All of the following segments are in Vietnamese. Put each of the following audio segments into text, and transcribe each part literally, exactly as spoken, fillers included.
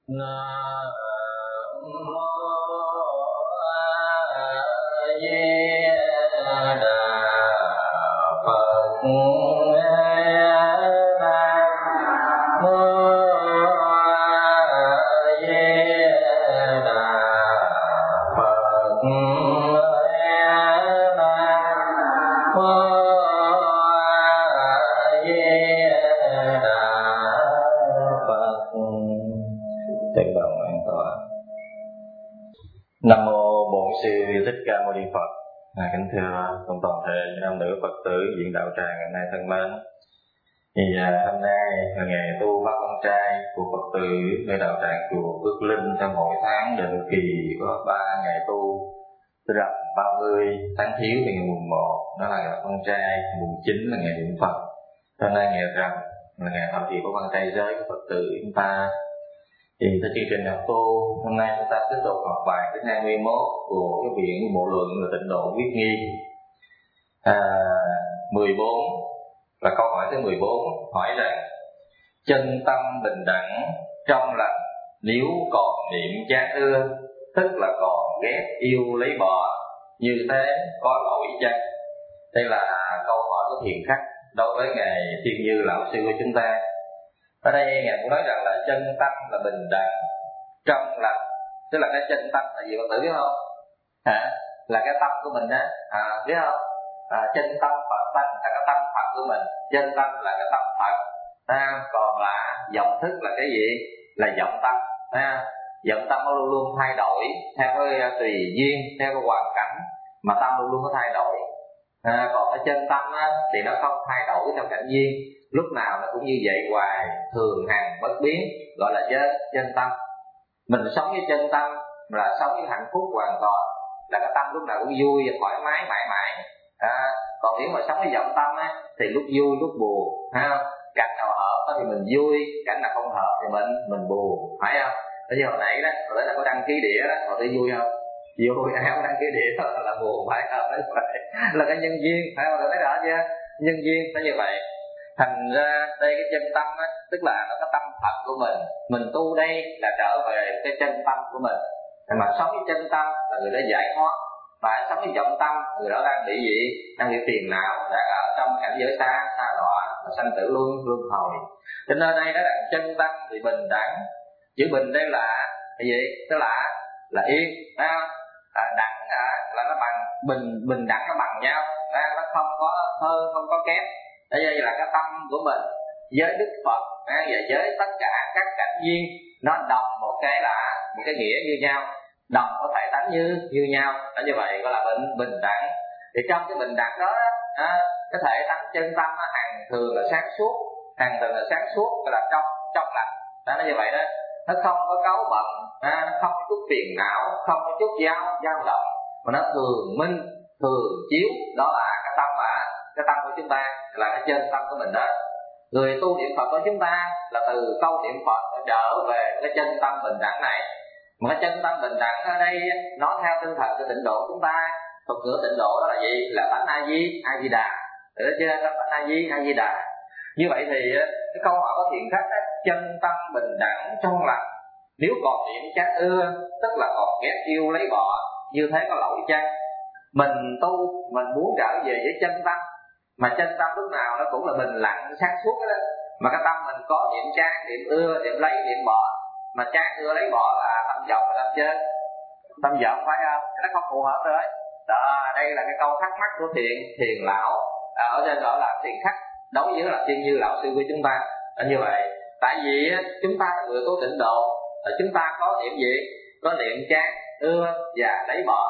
Nam mô A Di Đà Phật. Nam mô Bổn Sư Thích Ca Mâu Ni Phật. À, kính thưa cùng toàn thể nam nữ Phật tử diện đạo tràng ngày nay thân mến. Thì à, hôm nay là ngày tu pháp con trai của Phật tử nơi đạo tràng chùa Phước Linh, trong mỗi tháng định kỳ có ba ngày tu. Tức là ba mươi tháng Thiếu là ngày mùng một, đó là ngày con trai, mùng chín là ngày niệm Phật. Hôm nay ngày rằm là ngày thọ trì của con trai giới của Phật tử chúng ta. Thì theo chương trình học tu, hôm nay chúng ta tiếp tục học bài thứ hai mươi mốt của cái viện Bộ Luận và Tịnh Độ Viết Nghi. À, mười bốn và câu hỏi thứ mười bốn hỏi rằng: chân tâm bình đẳng trong lành, nếu còn niệm chán ưa, tức là còn ghét yêu lấy bỏ, như thế có lỗi chăng? Đây là câu hỏi của thiền khách đối với ngài Thiên Như lão sư của chúng ta. Ở đây ngài cũng nói rằng là chân tâm là bình đẳng trong lành, tức là cái chân tâm là gì bạn tử biết không? Hả? Là cái tâm của mình á, à, biết không? À, chân tâm Phật tánh là cái tâm Phật của mình, chân tâm là cái tâm Phật, à, còn là vọng thức là cái gì? Là vọng tâm, à, vọng tâm nó luôn luôn thay đổi theo cái tùy duyên, theo cái hoàn cảnh mà tâm luôn luôn có thay đổi. À, còn cái chân tâm á, thì nó không thay đổi theo cảnh duyên, lúc nào nó cũng như vậy hoài, thường hằng bất biến, gọi là chân chân tâm. Mình sống với chân tâm là sống với hạnh phúc hoàn toàn, là cái tâm lúc nào cũng vui và thoải mái mãi mãi. À, còn nếu mà sống với vọng tâm á, thì lúc vui lúc buồn, phải không? Cảnh nào hợp thì mình vui, cảnh nào không hợp thì mình mình buồn, phải không? Bây giờ hồi nãy đó, hồi nãy là có đăng ký đĩa đó, họ thấy vui không? Vui, ai không đăng ký đĩa đó là buồn, phải không? Phải vậy, là cái nhân duyên, phải không? Thấy rõ chưa? Nhân duyên nó như vậy. Thành ra đây cái chân tâm á, tức là nó có tâm Phật của mình. Mình tu đây là trở về cái chân tâm của mình. Mà sống với chân tâm là người đã giải thoát, và sống với vọng tâm người đó đang bị gì? Đang bị phiền não, đã ở trong cảnh giới xa xa đọa, sanh tử luân luân hồi. Cho nên đây đó là chân tâm thì bình đẳng. Chữ bình đây là cái gì? Tức là là yên, phải không? À, đẳng à, là nó bằng, bình bình đẳng nó bằng nhau, à, nó không có hơn không có kém. Đây là cái tâm của mình với Đức Phật, à, và với tất cả các cảnh duyên nó đồng một cái là một cái nghĩa như nhau, đồng có thể tánh như như nhau, là như vậy gọi là bình bình đẳng. Thì trong cái bình đẳng đó, à, cái thể tánh chân tâm nó hàng thường là sáng suốt, hàng thường là sáng suốt, gọi là trong trong lành, đó là như vậy đó. Nó không có cáu bận, à, nó không có chút phiền não, không có chút dao dao động, mà nó thường minh thường chiếu. Đó là cái tâm mà cái tâm của chúng ta, là cái chân tâm của mình đó. Người tu niệm Phật của chúng ta là từ câu niệm Phật trở về cái chân tâm bình đẳng này. Mà cái chân tâm bình đẳng ở đây nó theo tinh thần của tịnh độ chúng ta. Thuật ngữ tịnh độ đó là gì? Là tánh A Di A Di Đà, được chưa? Tánh A Di A Di Đà. Như vậy thì cái câu hỏi của thiền khách đó, chân tâm bình đẳng trong lành, nếu còn niệm chán ưa, tức là còn ghét yêu lấy bỏ, như thế có lỗi chăng? Mình tu, mình muốn trở về với chân tâm, mà chân tâm lúc nào nó cũng là bình lặng sáng suốt đó. Mà cái tâm mình có niệm chán, niệm ưa, niệm lấy, niệm bỏ. Mà chán ưa lấy bỏ là tâm vọng và tâm chơi, tâm vọng, phải không? Nó không phù hợp rồi đó. Đây là cái câu thắc mắc của thiền thiền lão, à, ở trên gọi là thiền khách đối với là Thiên Như lão sư của chúng ta là như vậy. Tại vì chúng ta là người tu tịnh độ, chúng ta có niệm gì? Có niệm chán, ưa và lấy bỏ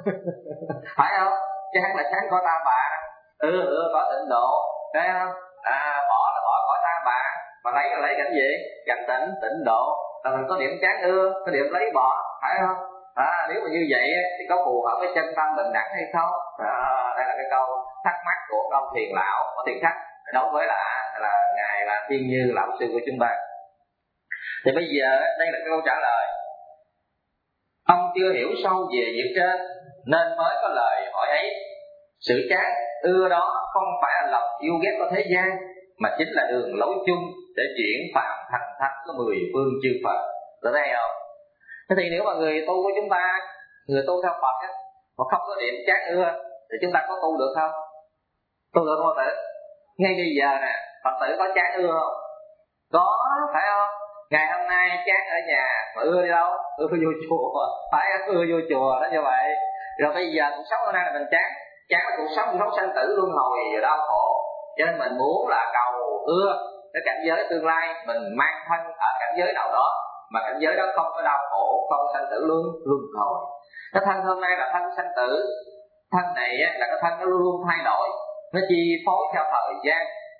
phải không? Chán là chán có ta bà, ưa ưa có tịnh độ, thấy không? À, bỏ là bỏ có ta bà, mà lấy là lấy cảnh gì? Cảnh tịnh tịnh độ. Là mình có niệm chán ưa, có niệm lấy bỏ, phải không? À, nếu mà như vậy thì có phù hợp với chân tâm bình đẳng hay không? À, đây là cái câu thắc mắc của ông thiền lão, của thiền khách đối với là là ngài là Thiên Như lão sư của chúng ta. Thì bây giờ đây là cái câu trả lời. Ông chưa hiểu sâu về việc trên nên mới có lời hỏi ấy. Sự chán ưa đó không phải là lòng yêu ghét của thế gian, mà chính là đường lối chung để chuyển phàm thành thánh của mười phương chư Phật. được đây không? Thế thì nếu mà người tu của chúng ta, người tu theo Phật á, mà không có niệm chán ưa thì chúng ta có tu được không? Tu được không Phật tử? Ngay bây giờ nè, Phật tử có chán ưa không? Có, phải không? Ngày hôm nay chán ở nhà mà ưa đi đâu? Ưa vô chùa, phải ưa vô chùa đó như vậy. Rồi bây giờ cuộc sống hôm nay là mình chán, chán là cuộc sống, cuộc sống sanh tử luân hồi và đau khổ. Cho nên mình muốn là cầu ưa cái cảnh giới tương lai, mình mang thân ở cảnh giới nào đó mà cảnh giới đó không có đau khổ, không có sanh tử luân luân hồi. Cái thân hôm nay là thân sanh tử, thân này là cái thân nó luôn luôn thay đổi, nó chi phối theo thời gian,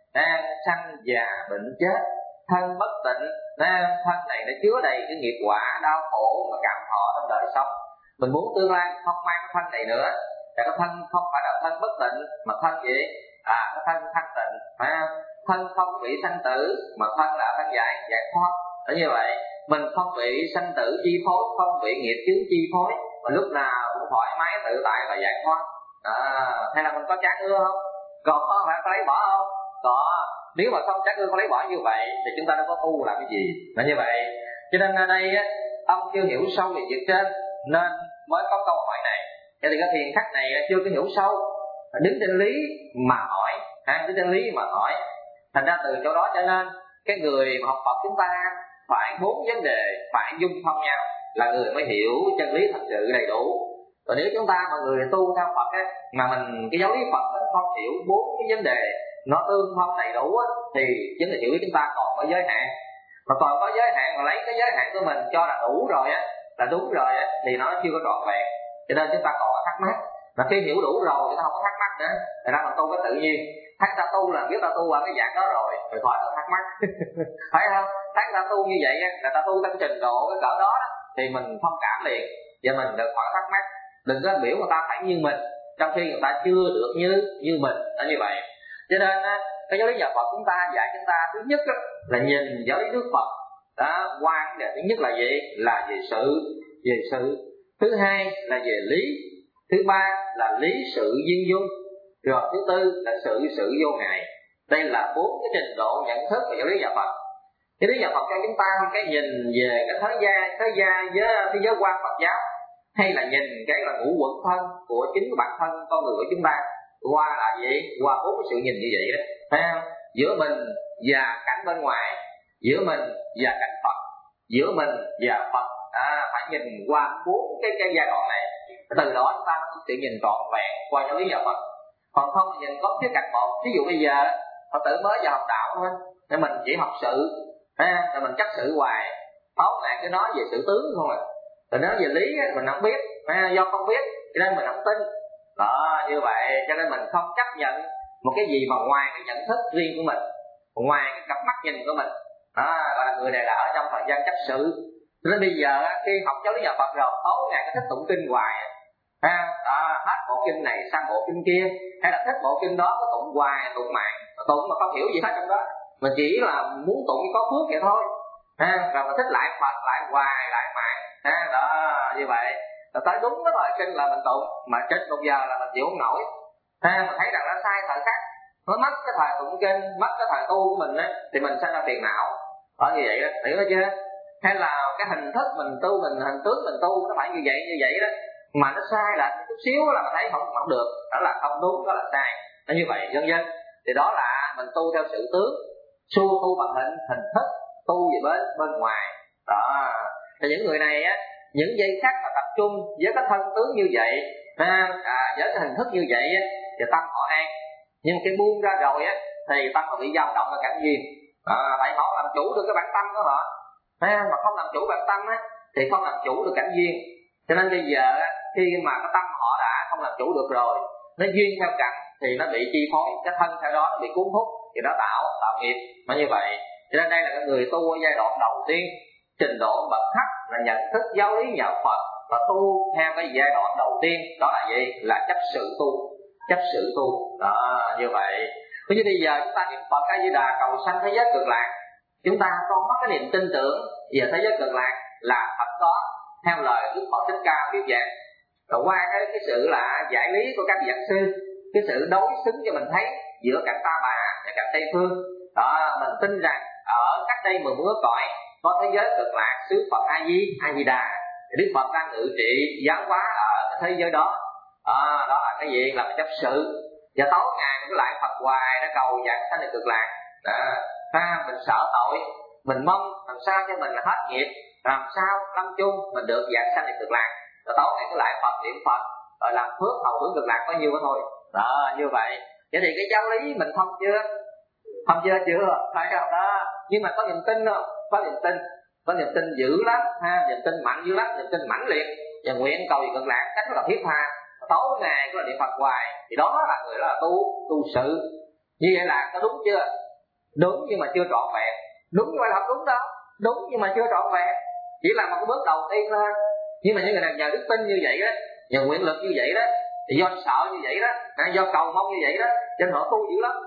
sanh già bệnh chết, thân bất tịnh, thân này nó chứa đầy cái nghiệp quả đau khổ mà cảm thọ trong đời sống. Mình muốn tương lai không mang cái thân này nữa, là cái thân không phải là thân bất tịnh mà thân gì? À, cái thân thanh tịnh, à, thân không bị sanh tử mà thân là thân giải giải thoát. Đó như vậy, mình không bị sanh tử chi phối, không bị nghiệp chướng chi phối, mà lúc nào cũng thoải mái tự tại và giải thoát. À, hay là mình có chán ưa không? Còn có phải có lấy bỏ không? Có. Nếu mà không chán ưa có lấy bỏ như vậy thì chúng ta đâu có tu làm cái gì. Là như vậy. Cho nên ở đây ông chưa hiểu sâu về việc trên nên mới có câu hỏi này. Cho nên cái thiền khắc này chưa có hiểu sâu, đứng trên lý mà hỏi, à, đứng trên lý mà hỏi. Thành ra từ chỗ đó cho nên cái người mà học Phật chúng ta phải bốn vấn đề phải dung thông nhau là người mới hiểu chân lý thật sự đầy đủ. Còn nếu chúng ta mà người tu theo Phật á, mà mình cái giáo lý Phật mình không hiểu bốn cái vấn đề nó tương thông đầy đủ á, thì vấn đề hiểu của chúng ta còn có giới hạn. Mà còn có giới hạn mà lấy cái giới hạn của mình cho là đủ rồi á, là đúng rồi á, thì nó chưa có trọn vẹn. Cho nên chúng ta còn có thắc mắc. Mà khi hiểu đủ rồi chúng ta không có thắc mắc nữa, thì ra mình tu cái tự nhiên. Thấy ta tu là biết ta tu ở cái dạng đó rồi, rồi khỏi có thắc mắc. Phải không? Thấy ta tu như vậy á, là ta tu tăng trình độ cái cỡ đó, đó thì mình thông cảm liền, và mình được khỏi thắc mắc. Đừng có biểu người ta phải như mình trong khi người ta chưa được như như mình, là như vậy. Cho nên cái giáo lý nhà Phật chúng ta dạy chúng ta thứ nhất là nhìn giáo lý Đức Phật đó, quan đề thứ nhất là gì? Là về sự, về sự. Thứ hai là về lý. Thứ ba là lý sự duyên dung. Rồi thứ tư là sự sự vô ngại. Đây là bốn cái trình độ nhận thức về giáo lý nhà Phật. Giáo lý nhà Phật cho chúng ta cái nhìn về cái thế gian, thế gian với thế giới quan Phật giáo, hay là nhìn cái là ngũ quẩn thân của chính bản thân con người của chúng ta qua là gì? Qua bốn cái sự nhìn như vậy đó. Thấy không? Giữa mình và cảnh bên ngoài, giữa mình và cảnh Phật, giữa mình và Phật, à, phải nhìn qua bốn cái, cái giai đoạn này. Từ đó chúng ta có sự nhìn trọn vẹn qua giáo lý nhà Phật. Còn không nhìn có khía cạnh một. Ví dụ bây giờ Phật tử mới vào học đạo thôi, để mình chỉ học sự, à, rồi mình chấp sự hoài, thấu nạn cứ nói về sự tướng không à. Rồi nói về lý mình không biết, à, do không biết cho nên mình không tin. Đó, như vậy cho nên mình không chấp nhận một cái gì mà ngoài cái nhận thức riêng của mình, ngoài cái cặp mắt nhìn của mình. Đó, gọi là người này là ở trong thời gian chấp sự. Cho nên bây giờ khi học giáo lý nhà Phật rồi, tối ngày cái thích tụng kinh hoài, à, đó, hết bộ kinh này sang bộ kinh kia, hay là thích bộ kinh đó có tụng hoài, tụng mãi, tụng mà không hiểu gì hết trong đó, mình chỉ là muốn tụng có phước vậy thôi. À, rồi mình thích lại Phật, lại hoài, lại mãi, à, đó, như vậy. Rồi tới đúng cái thời kinh là mình tụng, mà trên một giờ là mình chịu không nổi. À, mình thấy rằng nó sai thời khác, nó mất cái thời tụng kinh, mất cái thời tu của mình á, thì mình sẽ ra phiền não. Ở như vậy đó, hiểu chưa? Hay là cái hình thức mình tu, mình hình tướng mình tu nó phải như vậy như vậy đó, mà nó sai là chút xíu là mình thấy không không được, đó là không đúng, đó là sai. Nó như vậy dân dân. Thì đó là mình tu theo sự tướng, xu tu bằng hình hình thức, tu về bên bên ngoài. Đó. Thì những người này á, những giây khắc mà tập trung với cái thân tướng như vậy, à, à, với cái hình thức như vậy á, thì tâm họ an. Nhưng cái buông ra rồi á, thì tâm họ bị dao động ở cảnh duyên. À, tại họ làm chủ được cái bản tâm của họ, à, mà không làm chủ bản tâm á, thì không làm chủ được cảnh duyên. Cho nên bây giờ á, khi mà cái tâm họ đã không làm chủ được rồi, nó duyên theo cảnh thì nó bị chi phối, cái thân theo đó nó bị cuốn hút, thì nó tạo tạo nghiệp. Mà như vậy, cho nên đây là cái người tu ở giai đoạn đầu tiên, trình độ bậc thấp là nhận thức giáo lý nhà Phật và tu theo cái giai đoạn đầu tiên, đó là gì? Là chấp sự tu, chấp sự tu. Đó, như vậy. Bây giờ bây giờ chúng ta niệm Phật A Di Đà cầu sanh thế giới cực lạc, chúng ta có cái niềm tin tưởng về thế giới cực lạc là thật có theo lời Đức Phật Thích Ca thuyết giảng. Rồi qua cái cái sự là giải lý của các giảng sư, cái sự đối xứng cho mình thấy giữa cảnh Ta Bà và cảnh Tây Phương. Đó, mình tin rằng ở cách đây mười bốn cõi có thế giới cực lạc xứ Phật A Di A Di Đà. Đức Phật đang ngự trị giáo hóa ở cái thế giới đó. À, đó là cái gì? Là chấp sự. Và tối ngày mình cứ lại Phật hoài, nó cầu giảng sanh được cực lạc. Đó. À, mình sợ tội, mình mong làm sao cho mình là hết nghiệp, làm sao lâm chung mình được giảng sanh được cực lạc. Rồi tối ngày cứ lại Phật niệm Phật, rồi làm phước hầu hướng cực lạc có nhiêu đó thôi. Đó, như vậy. Vậy thì cái giáo lý mình thông chưa? Thông chưa chưa? Phải không đó? Nhưng mà có niềm tin không? Có niềm tin, có niềm tin dữ lắm, ha, niềm tin mạnh dữ lắm, niềm tin mãnh liệt. Và nguyện cầu gì cực lạc cách rất là thiết tha. Tối ngày cứ là niệm Phật hoài, thì đó là người đó là tu tu sự. Như vậy là có đúng chưa? Đúng nhưng mà chưa trọn vẹn. Đúng như vậy là không đúng đâu. Đúng nhưng mà chưa trọn vẹn, chỉ là một cái bước đầu tiên thôi. Nhưng mà những người nào nhờ đức tin như vậy đó, nhờ nguyện lực như vậy đó, thì do sợ như vậy đó, do cầu mong như vậy đó, cho nên họ tu dữ lắm.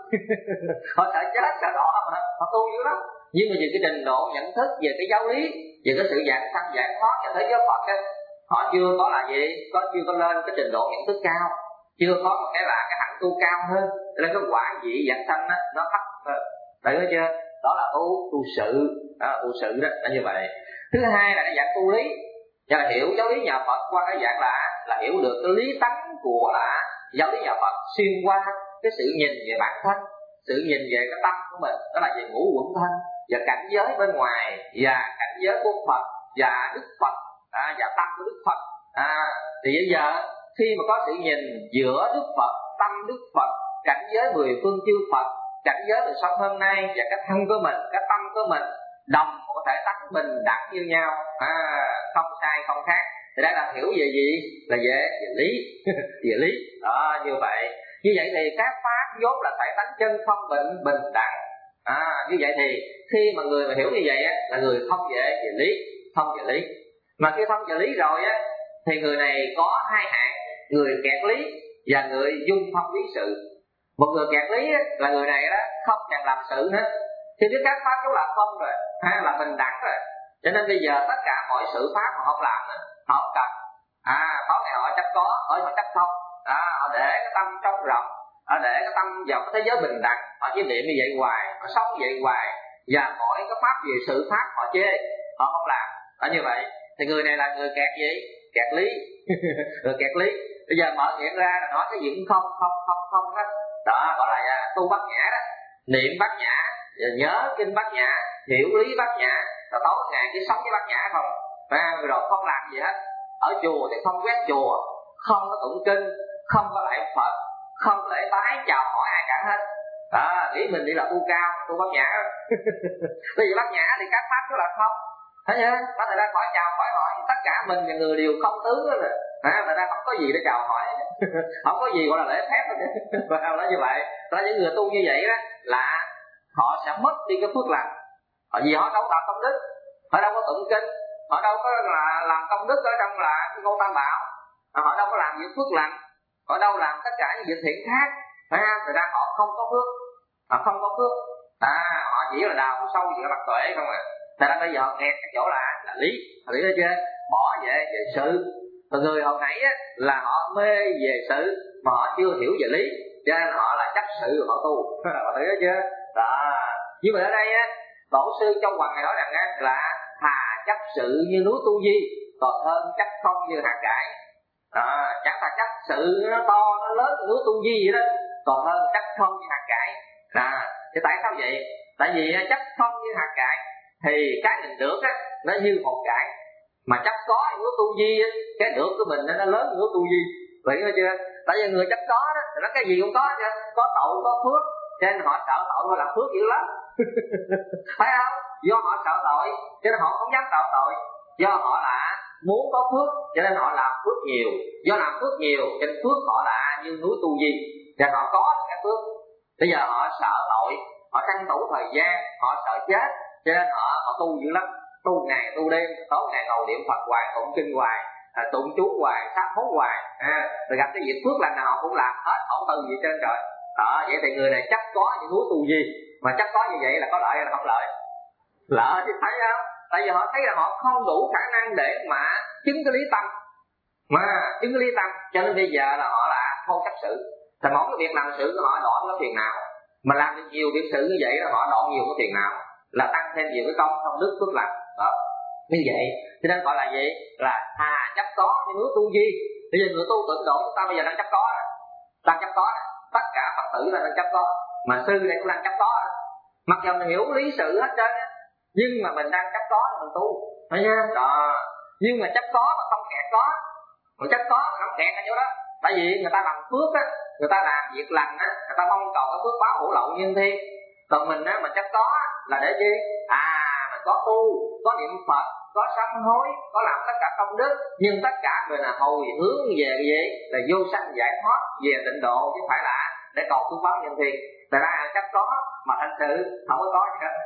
Họ sợ chết sợ đỏ mà họ tu dữ lắm. Nhưng mà về cái trình độ nhận thức về cái giáo lý, về cái sự giảng sanh giải thoát cho thế giới Phật ấy, họ chưa có là gì, có chưa có lên cái trình độ nhận thức cao, chưa có một cái là cái hạnh tu cao hơn, nên cái quả vị giảng sanh đó, nó thấp hơn. Thấy chưa? Đó là tu tu sự, đó, tu sự đó là như vậy. Thứ hai là cái dạng tu lý, và là hiểu giáo lý nhà Phật qua cái dạng là là hiểu được cái lý tánh của là giáo lý nhà Phật xuyên qua cái sự nhìn về bản thân, sự nhìn về cái tâm của mình, đó là về ngũ uẩn thân và cảnh giới bên ngoài và cảnh giới của Phật và Đức Phật, à, và tâm của Đức Phật. À, thì bây giờ khi mà có sự nhìn giữa Đức Phật, tâm Đức Phật, cảnh giới mười phương chư Phật, cảnh giới đời sống hôm nay và cái thân của mình, cái tâm của mình đồng có thể tánh bình đẳng như nhau, à, không sai không khác. Thì đây là hiểu về gì? Là về, về lý. Về lý đó, như vậy. Như vậy thì các pháp vốn là thể tánh chân không bình bình đẳng. À, như vậy thì khi mà người mà hiểu như vậy á, là người thông về về lý, thông về lý. Mà khi thông về lý rồi á, thì người này có hai hạng, người kẹt lý và người dung thông lý sự. Một người kẹt lý á, là người này đó không cần làm sự hết, thì biết các pháp cũng là không rồi, hay là bình đẳng rồi. Cho nên bây giờ tất cả mọi sự pháp mà họ không làm nữa, họ không cần. À, tối ngày họ chấp có, ở họ chấp không. À, họ để cái tâm trống rộng, họ để cái tâm vào cái thế giới bình đẳng, họ chỉ niệm như vậy hoài, họ sống như vậy hoài, và mỗi cái pháp về sự pháp họ chê, họ không làm. Ở như vậy thì người này là người kẹt gì? Kẹt lý. Người kẹt lý. Bây giờ mở miệng ra là nói cái gì cũng không không không không hết. Đó gọi là tu bát nhã đó, niệm bát nhã, nhớ kinh bát nhã, hiểu lý bát nhã, rồi tối ngày chỉ sống với bát nhã không, và rồi không làm gì hết. Ở chùa thì không quét chùa, không có tụng kinh, không có lạy Phật, không có lễ bái chào hỏi ai cả hết. Đó, nghĩ mình đi là tu cao, tu bát nhã. Bây giờ bát nhã thì các pháp đó là không. Thấy chưa? Có thể ra khỏi chào khỏi hỏi, tất cả mình và người đều không tướng đó rồi. À, người ta không có gì để chào hỏi, không có gì gọi là lễ phép. Và không nói như vậy, đó những người tu như vậy đó là họ sẽ mất đi cái phước lành. Vì họ đâu tạo công đức, họ đâu có tụng kinh, họ đâu có là làm công đức ở trong là cái ngôi tam bảo, họ đâu có làm những phước lành, họ đâu làm tất cả những việc thiện khác. Phải không? Thực ra họ không có phước, họ không có phước. À, họ chỉ là đào sâu giữa mặt tuệ không à. Tại bây giờ họ kẹt cái chỗ là là lý, lý đó chưa? Bỏ về về sự. Còn người hồi nãy á, là họ mê về sự mà họ chưa hiểu về lý, cho nên họ là chấp sự họ tu. Họ thấy đó chưa? Đó. Nhưng mà ở đây á, tổ sư Châu Hoằng này nói rằng á, là thà chấp sự như núi Tu Di còn hơn chấp không như hạt cải. À, chắc là chấp sự nó to nó lớn núi Tu Di vậy đó, còn hơn chấp không như hạt cải. À, thì tại sao vậy? Tại vì chấp không như hạt cải thì cái mình được á nó như hột cải, mà chấp có núi Tu Di á, cái được của mình nó lớn núi Tu Di. Vậy đó chưa? Tại vì người chấp có đó thì nó cái gì cũng có chứ, có tội có phước, cho nên họ sợ tội họ làm phước dữ lắm. Phải không? Do họ sợ tội cho nên họ không dám tạo tội, do họ là muốn có phước cho nên họ làm phước nhiều, do làm phước nhiều cho nên phước họ là như núi Tu Di, và họ có được cái phước. Bây giờ họ sợ tội, họ tranh thủ thời gian, họ sợ chết, cho nên họ họ tu dữ lắm, tu ngày tu đêm, tối ngày ngồi niệm Phật hoài, tụng kinh hoài, à, tụng chú hoài, sám hối hoài, à, rồi gặp cái việc phước lành nào họ cũng làm hết, không từ gì trên trời. Đó, vậy thì người này chắc có những núi Tu Di, mà chắc có như vậy là có lợi hay là không lợi? Lợi thì thấy không? Tại vì họ thấy là họ không đủ khả năng để mà chứng cái lý tâm, mà chứng cái lý tâm, cho nên bây giờ là họ là không chấp sự. Thì mỗi cái việc làm sự của họ đoạn có phiền nào, mà làm được nhiều việc sự như vậy là họ đoạn nhiều cái phiền nào, là tăng thêm nhiều cái công công đức phước lành. đó như vậy. Cho nên gọi là gì, là thà chấp có như núi tu di. Bây giờ người tu tịnh độ chúng ta bây giờ đang chấp có này. Đang chấp có này. Tất cả Phật tử là đang chấp có, mà sư đây cũng đang chấp có này. Mặc dù mình hiểu lý sự hết trơn á, nhưng mà mình đang chấp có mình tu, thấy chưa đó. Nhưng mà chấp có mà không kẹt có, mà chấp có mà không kẹt ở chỗ đó. Tại vì người ta làm phước á, người ta làm việc lành á, người ta mong cầu cái phước báo hữu lậu nhân thiên. Còn mình á, mình chấp có là để chi? À, mình có tu, có niệm Phật, có sám hối, có làm tất cả công đức, nhưng tất cả mình là hồi hướng về cái gì? Là vô sanh giải thoát, về tịnh độ, chứ không phải là để cầu phước báo nhân thiên. Tại ra chấp có mà thật sự không có có gì hết.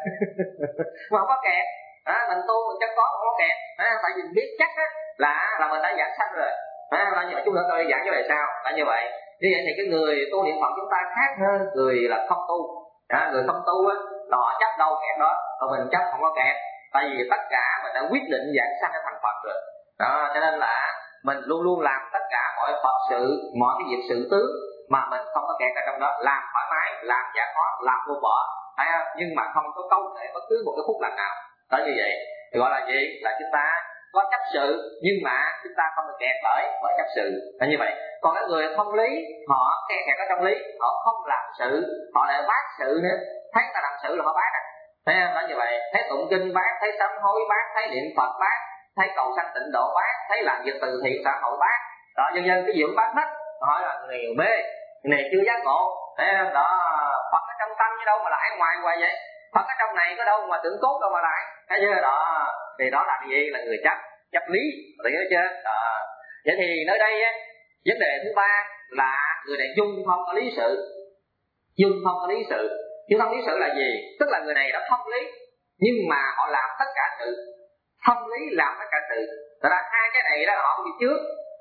Mà không có kẹt. À, mình tu mình chấp có không có kẹt. À, tại vì biết chắc á, là là mình đã giảng sanh rồi. À, là như vậy chúng ta tôi giảng cho lại sao? Là như vậy. Như vậy thì cái người tu niệm Phật chúng ta khác hơn người là không tu. À, người không tu á, là họ chấp đâu kẹt đó, còn mình chấp không có kẹt. Tại vì tất cả mình đã quyết định giảng sanh thành Phật rồi. Đó, cho nên là mình luôn luôn làm tất cả mọi Phật sự, mọi cái việc sự tướng mà mình không có kẹt ở trong đó, làm thoải mái, làm giải thoát, làm vô bỏ, thấy không? Nhưng mà không có câu nệ bất cứ một cái phút lành nào. Đó như vậy thì gọi là gì? Là chúng ta có chấp sự nhưng mà chúng ta không được kẹt bởi bởi chấp sự, là như vậy. Còn cái người thông lý, họ kẹt kẹt ở trong lý, họ không làm sự, họ lại bác sự nữa. Thấy ta làm sự là họ bác à, thấy không? Đó như vậy. Thấy tụng kinh bác, thấy sám hối bác, thấy niệm Phật bác, thấy cầu sanh tịnh độ bác, thấy làm việc từ thiện xã hội bác. Đó, dân dân cái gì cũng bác hết. Hỏi là người này mê, người này chưa giác ngộ, thấy không? Đó, Phật ở trong tâm chứ đâu mà lại ngoài hoài vậy. Phật ở trong này có đâu mà tưởng cốt đâu mà lại, thấy chưa? Đó, thì đó là gì? Là người chấp, chấp lý, hiểu chưa? Đó. Vậy thì nơi đây á, vấn đề thứ ba là người này dung thông có lý sự. Dung thông có lý sự, dung thông lý sự là gì? Tức là người này đã thông lý, nhưng mà họ làm tất cả sự. Thông lý làm tất cả sự. Thật ra hai cái này đó họ đi trước.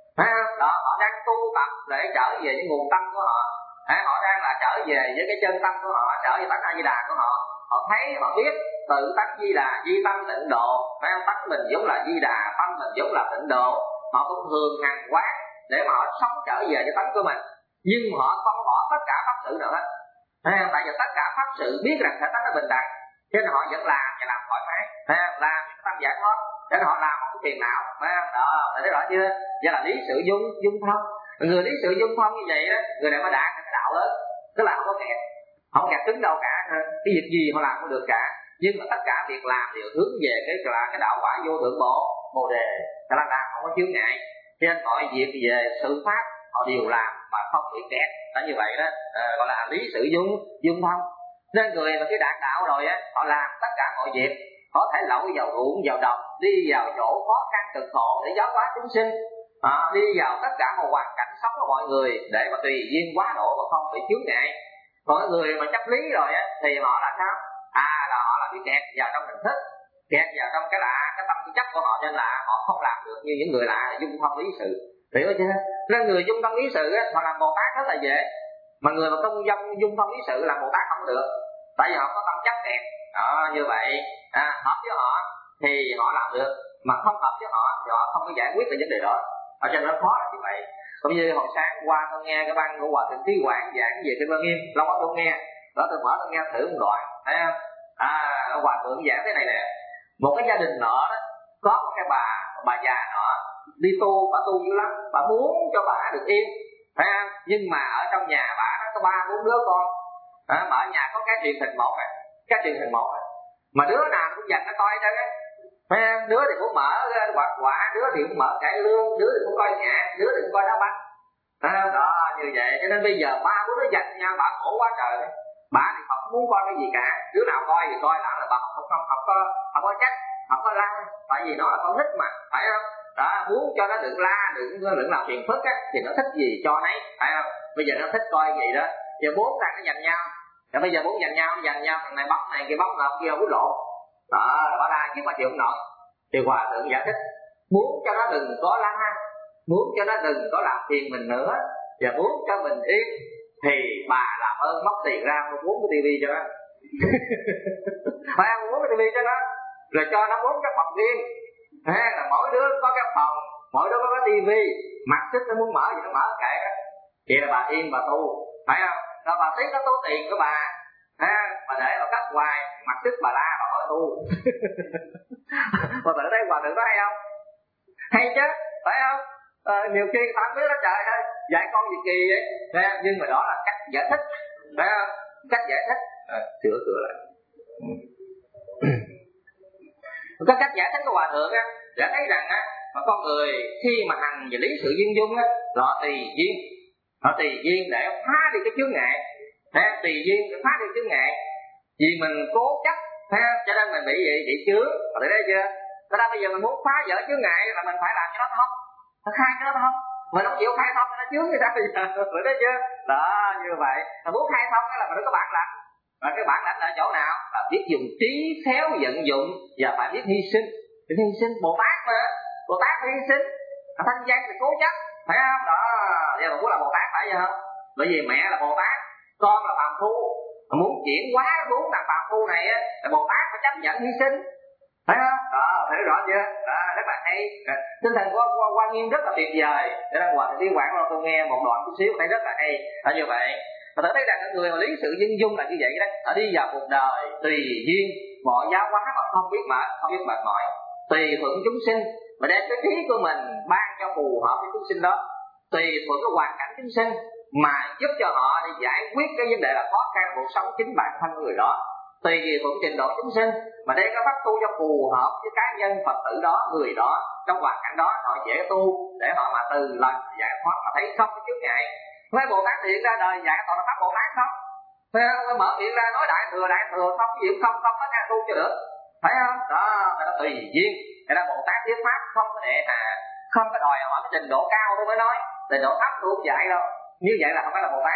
Đó, họ đang tu tập để trở về những nguồn tâm của họ. Họ đang là trở về với cái chân tâm của họ, trở về tánh A Di Đà của họ. Họ thấy, họ biết tự tánh Di Đà, di tâm tịnh độ, tánh mình giống là Di Đà, tâm mình giống là tịnh độ. Họ cũng thường hằng quán để mà họ sống trở về với tánh của mình, nhưng họ không bỏ tất cả pháp sự nào hết. Tại vì tất cả pháp sự biết rằng thể tánh là bình đẳng, cho nên họ vẫn làm và làm thoải mái, làm tâm giải thoát, để họ làm không có phiền não. Đó, thấy rõ chưa? Vậy là lý sự dung dung thông. Người lý sự dung thông như vậy đó, người này mới đạt cái đạo lớn, tức là không có kẹt, không kẹt cứng đâu cả. Cái việc gì họ làm cũng được cả, nhưng mà tất cả việc làm đều hướng về cái là cái đạo quả vô thượng bộ bồ đề, là làm không có chướng ngại. Cho nên mọi việc về sự pháp họ đều làm mà không bị kẹt. Đó như vậy đó, à, gọi là lý sự dung dung thông. Nên người mà cái đạt đạo rồi á, họ làm tất cả mọi việc, có thể lội vào ruộng vào đồng, đi vào chỗ khó khăn cực khổ để giáo hóa chúng sinh, à, đi vào tất cả một hoàn cảnh sống của mọi người để mà tùy duyên quá độ mà không bị chướng ngại. Còn cái người mà chấp lý rồi á thì họ là sao? À, là họ là bị kẹt vào trong hình thức, kẹt vào trong cái lạ, cái tâm chấp của họ, nên là họ không làm được như những người lạ dung thông lý sự, hiểu chưa? Nên người dung thông lý sự á, họ làm Bồ Tát rất là dễ, mà người mà không dung dung thông lý sự làm Bồ Tát không được, tại vì họ có tâm chấp kẹt. Đó, như vậy à, hợp với họ thì họ làm được, mà không hợp với họ thì họ không có giải quyết được vấn đề đó. Ở trên nó khó là như vậy. Cũng như hồi sáng qua tôi nghe cái băng của Hòa Thượng Trí Quảng giảng về cái Quan Nghiêm, lâu quá tôi nghe, đó tôi mở tôi nghe thử một đoạn, thấy không? À, Hòa Thượng giảng thế này nè, một cái gia đình nọ đó, có một cái bà bà già nọ đi tu, bà tu dữ lắm, bà muốn cho bà được yên, thấy không? Nhưng mà ở trong nhà bà nó có ba bốn đứa con, à, mà ở nhà có cái truyền hình một này, cái truyền hình một này, mà đứa nào cũng dành nó coi trơn á. Đứa thì cũng mở quạt quả, đứa thì cũng mở cải lương, đứa thì cũng coi nhạc, đứa thì cũng coi đá banh. À, đó như vậy. Cho nên bây giờ ba đứa nó dành nhau, bà khổ quá trời. Bà thì không muốn coi cái gì cả, đứa nào coi thì coi, lại là bà không không không có không có trách, không có la, tại vì nó là con thích mà, phải không? Đó, muốn cho nó đừng la, đừng đừng làm phiền phức á, thì nó thích gì cho nấy, phải không? Bây giờ nó thích coi gì đó, giờ bốn thằng nó dành nhau, rồi bây giờ bốn dành nhau, dành nhau, thằng này bóc này, kia bóc nọ, kia quýt lộn. Đó, bà la chứ mà chịu không nổi. Thì Hòa Thượng giải thích, muốn cho nó đừng có la, muốn cho nó đừng có làm phiền mình nữa, và muốn cho mình yên, thì bà làm ơn móc tiền ra mua bốn cái tivi cho nó. Phải không? Muốn cái tivi cho nó, rồi cho nó bốn cái phòng riêng, à, là mỗi đứa có cái phòng, mỗi đứa có cái tivi, mặc thích nó muốn mở gì nó mở kệ đó. Vậy là bà yên bà tu, phải không? Rồi bà tiếc nó tốn tiền của bà, à, mà để bà cắt hoài, mặc thích bà la, bà hỏi tu. Phật tử thấy hòa thượng có hay không? Hay chứ, phải không? À, nhiều khi ta không biết nó trời ơi dạy con gì kỳ vậy, thấy không? Nhưng mà đó là cách giải thích, phải không? Cách giải thích, à, sửa sửa lại. Có cách giải thích của hòa thượng á, để thấy rằng á, mà con người khi mà hành về lý sự duyên dung á, họ tùy duyên, họ tùy duyên để phá đi cái chướng ngại, thấy không? Tùy duyên để phá đi chướng ngại, vì mình cố chấp, thấy không? Cho nên mình bị gì? Bị chướng, có thấy đấy chưa? Cho nên bây giờ mình muốn phá vỡ chướng ngại là mình phải làm cho nó thông, nó khai cho nó thông. Mình không chịu khai thông nó chướng thì sao bây giờ? Có thấy chưa? Đó, như vậy. Mà muốn khai thông là mình phải có bản lãnh. Và cái bản lãnh ở chỗ nào? Là biết dùng trí khéo vận dụng và phải biết hy sinh. Biết hy sinh, Bồ Tát mà, Bồ Tát phải hy sinh. Thanh văn thì cố chấp, phải không? Đó, giờ mà muốn là Bồ Tát phải vậy không? Bởi vì mẹ là Bồ Tát, con là phàm phu, mà muốn chuyển hóa vốn là phàm phu này á, là Bồ Tát phải chấp nhận hy sinh, phải không? Đó, thấy rõ chưa? Đó, rất là hay. Tinh thần của Quan Nghiêm rất là tuyệt vời. Cho nên ngoài tiếng quảng tôi nghe một đoạn chút xíu thấy rất là hay. Ở như vậy, và tôi thấy rằng người mà lý sự dân dung là như vậy đó. Họ đi vào cuộc đời tùy duyên, mọi giáo hóa mà không biết mệt, không biết mệt mỏi, tùy thuận chúng sinh mà đem cái trí của mình ban cho phù hợp với chúng sinh đó, tùy thuận cái hoàn cảnh chúng sinh mà giúp cho họ để giải quyết cái vấn đề là khó khăn cuộc sống chính bản thân người đó, tùy thuận trình độ chúng sinh mà đem cái pháp tu cho phù hợp với cá nhân Phật tử đó, người đó trong hoàn cảnh đó họ dễ tu để họ mà từ lần giải thoát mà thấy không có chướng ngại. Mấy Bồ Tát hiện ra đời dạy toàn là pháp Bồ Tát không? Phải không? Mở miệng ra nói đại thừa đại thừa không, gì cũng không, không có ăn tu cho được, phải không? Đó, phải nó tùy duyên. Thế là Bồ Tát thuyết pháp không có đệ hà, không có đòi hỏi cái trình độ cao tôi mới nói, trình độ thấp tôi không dạy đâu. Như vậy là không phải là Bồ Tát.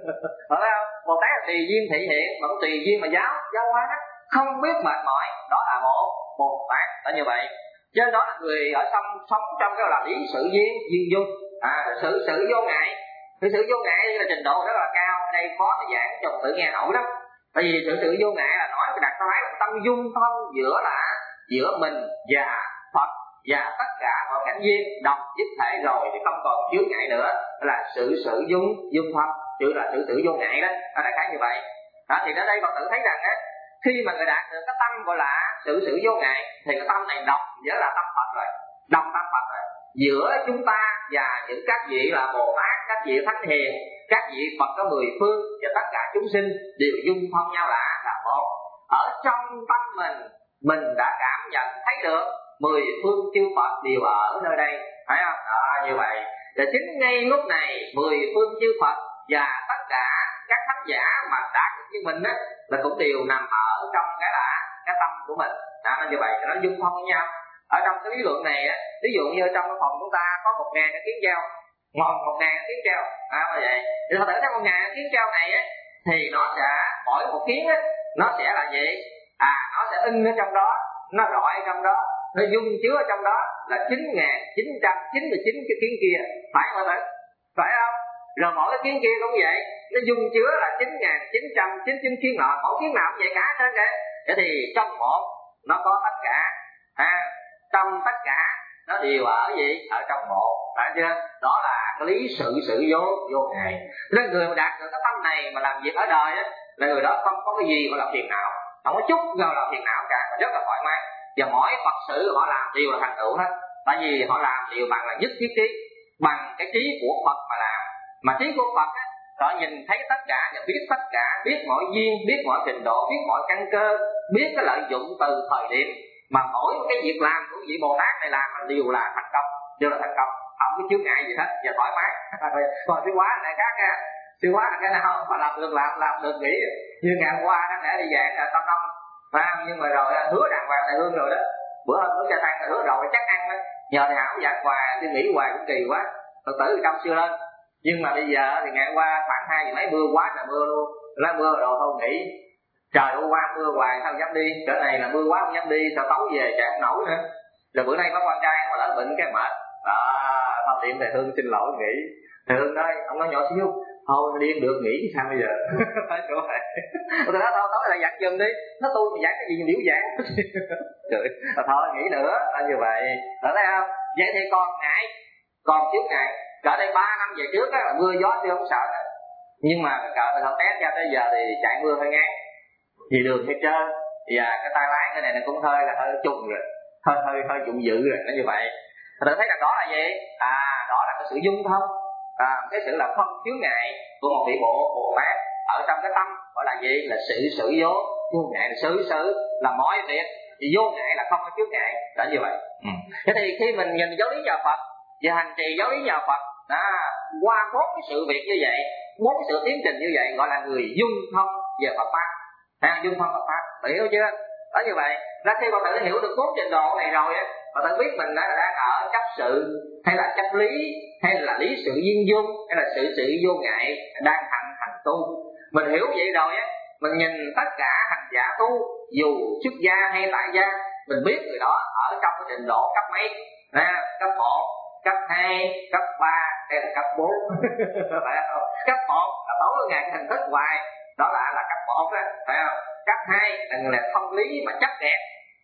Phải không? Bồ Tát là tùy duyên thị hiện, mà cũng tùy duyên mà giáo giáo hóa, không biết mệt mỏi, đó là bộ Bồ Tát. Đó như vậy. Cho nên đó là người ở trong sống trong cái là lý sự duyên duyên dung, à, sự sự vô ngại. Sự sự vô ngại là trình độ rất là cao, ở đây khó để giảng cho tự nghe nổi lắm. Bởi vì sự sự vô ngại là nói cái đặc thái là tâm dung thông giữa là giữa mình và Phật và tất cả mọi cảnh duyên đồng nhất thể rồi thì không còn chướng ngại nữa, là sự sự dung dung thông, chữ là sự sự vô ngại đó, nó đại khái như vậy. Đó, thì ở đây Phật tử thấy rằng á, khi mà người đạt được cái tâm gọi là sự sự vô ngại thì cái tâm này đồng với là tâm Phật rồi, đồng tâm Phật rồi. Giữa chúng ta và những các vị là Bồ Tát, các vị Thánh Hiền, các vị Phật có mười phương và tất cả chúng sinh đều dung thông nhau là là một. Ở trong tâm mình, mình đã cảm nhận thấy được mười phương chư Phật đều ở nơi đây, phải không? Đó, như vậy. Và chính ngay lúc này mười phương chư Phật và tất cả các thánh giả mà đạt được như mình á, là cũng đều nằm ở trong cái là cái tâm của mình. Đó, như vậy nó dung thông với nhau. Ở trong cái lý luận này á, ví dụ như trong cái phòng chúng ta có một ngàn cái kiến treo, ngọn một ngàn kiến treo, à, như vậy. Thì họ tưởng trong một ngàn kiến treo này á, thì nó sẽ mỗi một kiến á, nó sẽ là gì? À, nó sẽ in ở trong đó, nó rọi ở trong đó, nó dung chứa ở trong đó là chín nghìn chín trăm chín mươi chín cái kiến kia, phải không ạ? Phải không? Rồi mỗi cái kiến kia cũng vậy, nó dung chứa là chín nghìn chín trăm chín mươi chín kiến nọ, mỗi kiến nào cũng vậy cả hết kìa. Vậy thì trong một nó có tất cả, à, trong tất cả nó đều ở gì? Ở trong một, phải chưa? Đó là cái lý sự sự vô vô ngại. Nên người mà đạt được cái tâm này mà làm việc ở đời á, là người đó không có cái gì mà là phiền não, không có chút nào là phiền não cả, rất là thoải mái. Và mỗi Phật sự họ làm đều là thành tựu hết, tại vì họ làm đều bằng là nhất thiết trí, bằng cái trí của Phật mà làm. Mà trí của Phật á, họ nhìn thấy tất cả và biết tất cả, biết mọi duyên, biết mọi trình độ, biết mọi căn cơ, biết cái lợi dụng từ thời điểm mà mỗi cái việc làm của vị Bồ Tát này làm đều là thành công, đều là thành công, không có chướng ngại gì hết và thoải mái. Còn siêu hóa này khác nha, siêu hóa là cái nào mà làm được làm làm được nghỉ. Như ngày hôm qua nó để đi giảng là tâm nông, à, nhưng mà rồi hứa đàng hoàng thầy Hương rồi đó, bữa hôm bữa cha tăng hứa rồi chắc ăn đó, nhờ thầy Hảo giảng hoài, tôi nghĩ hoài cũng kỳ quá, Phật tử trong xưa lên. Nhưng mà bây giờ thì ngày qua khoảng hai giờ mấy mưa quá là mưa luôn, lá mưa rồi thôi nghỉ. Trời hôm qua mưa hoài sao dám đi, chỗ này là mưa quá không dám đi, sao tối về chạy không nổi nữa. Rồi bữa nay có con trai mà lỡ bệnh cái mệt, đó, thôi tiện thầy Hương xin lỗi nghỉ. Thầy Hương nói, ông nói nhỏ xíu, thôi đi được nghỉ sao bây giờ. Phải chỗ này. Tôi nói thôi tối là giảng giùm đi, nó tôi giảng cái gì liễu giảng. Trời, thôi nghỉ nữa, là như vậy, ở đây không? Vậy thì còn ngại, còn trước ngại. Cỡ đây ba năm về trước á, là mưa gió tôi không sợ nữa. Nhưng mà cỡ từ học test ra tới giờ thì chạy mưa hơi ngán, vì đường hay trơn, và cái tay lái cái này nó cũng hơi là hơi trùng rồi, hơi hơi hơi dụng dữ rồi, nó như vậy. Tôi thấy rằng đó là gì? À, đó là cái sự dung thông, à, cái sự là không chướng ngại của một vị bộ Bồ Tát ở trong cái tâm, gọi là gì? Là sự sự vô vô ngại, sự sự là mọi việc thì vô ngại là không có chướng ngại, là như vậy. Ừ. Thế thì khi mình nhìn giáo lý nhà Phật và hành trì giáo lý nhà Phật, à, qua bốn cái sự việc như vậy, bốn cái sự tiến trình như vậy, gọi là người dung thông về Phật pháp, à, dung thông Phật pháp, hiểu chưa? Đó như vậy. Ra khi Phật tử hiểu được bốn trình độ này rồi á, Phật tử biết mình đã đang ở chấp sự hay là chấp lý, hay là lý sự duyên dung, hay là sự sự vô ngại đang hành hành tu. Mình hiểu vậy rồi á, mình nhìn tất cả hành giả tu, dù xuất gia hay tại gia, mình biết người đó ở trong cái trình độ cấp mấy, à, cấp một, cấp hai, cấp ba hay là cấp bốn. Phải không? Cấp một là tối ngày hình thức hoài, đó là là cấp một đó, phải không? Cấp hai là người là thông lý mà chấp đẹp,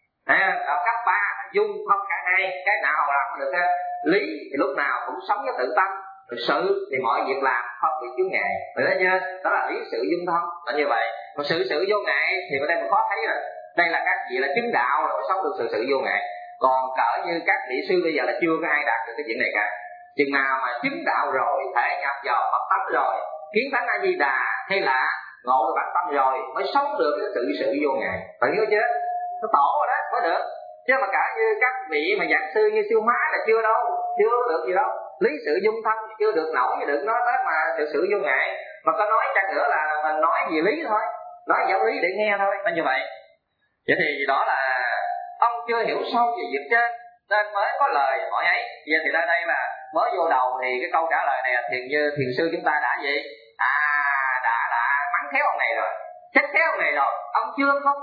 à, ở cấp ba dung không cả hai, cái nào làm được á, lý thì lúc nào cũng sống với tự tâm, sự thì mọi việc làm không bị chướng ngại, được thấy chưa? Đó là lý sự dung thông, là như vậy. Còn sự sự vô ngại thì ở đây mình khó thấy rồi, đây là các vị là chứng đạo rồi sống được sự sự vô ngại. Còn cỡ như các vị sư bây giờ là chưa có ai đạt được cái chuyện này cả. Chừng nào mà chứng đạo rồi, thể nhập vào Phật pháp rồi, kiến thánh A Di Đà hay là ngộ bản tâm rồi, mới sống được cái sự sự vô ngại, phải hiểu chưa? Nó tổ rồi đó mới được. Chứ mà cả như các vị mà giảng sư như siêu má là chưa đâu, chưa được gì đâu. Lý sự dung thân chưa được nổi, thì đừng nói tới mà sự sự vô ngại. Mà có nói chăng nữa là mình nói gì lý thôi, nói giáo lý để nghe thôi, là như vậy. Vậy thì đó là ông chưa hiểu sâu về việc trên nên mới có lời hỏi ấy. Vậy thì đây đây là mới vô đầu thì cái câu trả lời này thiền như thiền sư chúng ta đã gì? À, đã đã mắng khéo ông này rồi, trách khéo ông này rồi, ông chưa không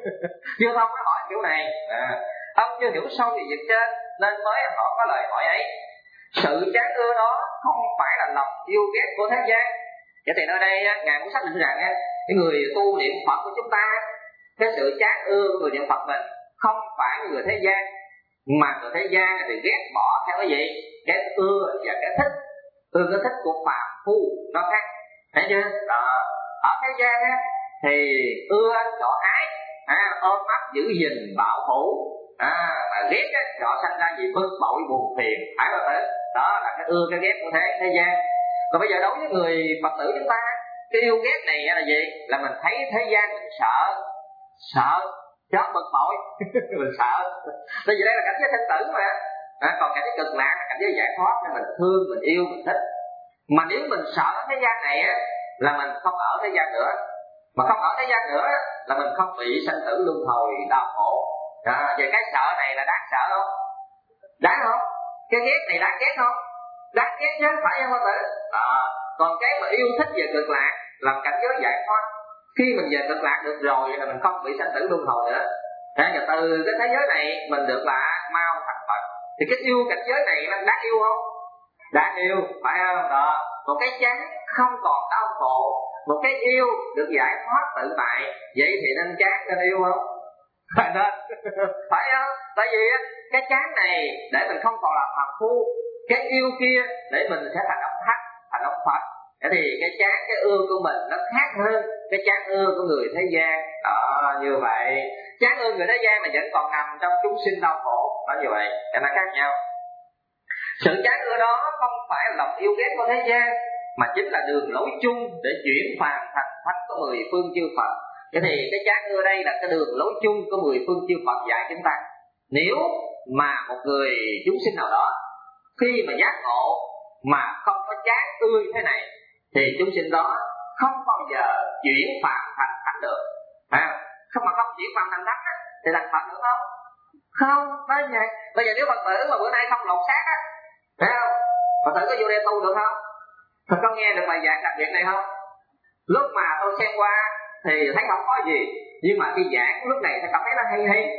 chưa không mới hỏi kiểu này. À, ông chưa hiểu sâu về việc trên nên mới họ có lời hỏi ấy. Sự chán ưa đó không phải là lòng yêu ghét của thế gian. Vậy thì nơi đây ngài muốn xác định rằng cái người tu niệm Phật của chúng ta, cái sự chán ưa của người niệm Phật mình không phải người thế gian, mà người thế gian thì ghét bỏ theo cái gì? Cái ưa và cái thích. Ưa cái thích của phàm phu nó khác, thấy chưa? Đó. Ở thế gian á thì ưa chỗ ái, à, ôm ấp giữ gìn bảo thủ, à, mà ghét á họ sanh ra gì bực bội buồn phiền, phải không thế? Đó là cái ưa cái ghét của thế thế gian. Còn bây giờ đối với người Phật tử chúng ta, cái yêu ghét này là gì? Là mình thấy thế gian mình sợ, sợ, chó bực bội, mình sợ. Tại vì đây là cảnh giới sinh tử mà, à, còn cảnh giới cực lạc là cảnh giới giải thoát nên mình thương, mình yêu, mình thích. Mà nếu mình sợ thế gian này á, là mình không ở thế gian nữa. Mà không ở thế gian nữa là mình không bị sanh tử luân hồi đau khổ. À, vậy cái sợ này là đáng sợ không? Đáng không? Cái ghét này đáng ghét không? Đáng ghét chứ, phải không tử? À, còn cái mà yêu thích về cực lạc là cảnh giới giải thoát. Khi mình về cực lạc được rồi là mình không bị sanh tử luân hồi nữa. À, và từ cái thế giới này mình được là mau thành Phật. Thì cái yêu cảnh giới này là đáng yêu không? Đáng yêu, phải không? Đó. Một cái chán không còn đau khổ, một cái yêu được giải thoát tự tại, vậy thì nên chán nên yêu không? Phải nên, phải không? Tại vì cái chán này để mình không còn là phàm phu, cái yêu kia để mình sẽ thành ông thánh, thành ông Phật. Thế thì cái chán, cái ưa của mình nó khác hơn cái chán ưa của người thế gian. Đó, như vậy. Chán ưa người thế gian mà vẫn còn nằm trong chúng sinh đau khổ. Đó, như vậy, cho nó khác nhau. Sự chán ưa đó không phải là lòng yêu ghét của thế gian, mà chính là đường lối chung để chuyển phàm thành thánh của mười phương chư Phật. Thế thì cái chán ưa đây là cái đường lối chung của mười phương chư Phật dạy chúng ta. Nếu mà một người chúng sinh nào đó khi mà giác ngộ mà không có chán ưa như thế này, thì chúng sinh đó không bao giờ chuyển phàm thành thánh được. À, không mà không chuyển phàm thành thánh á, thì thành Phật được không? Không, nói vậy. Bây giờ nếu Phật tử mà bữa nay không lột xác á, thấy không? Phật tử có vô đây tu được không? Thật có nghe được bài giảng đặc biệt này không? Lúc mà tôi xem qua thì thấy không có gì, nhưng mà khi giảng lúc này tôi cảm thấy nó hay hay.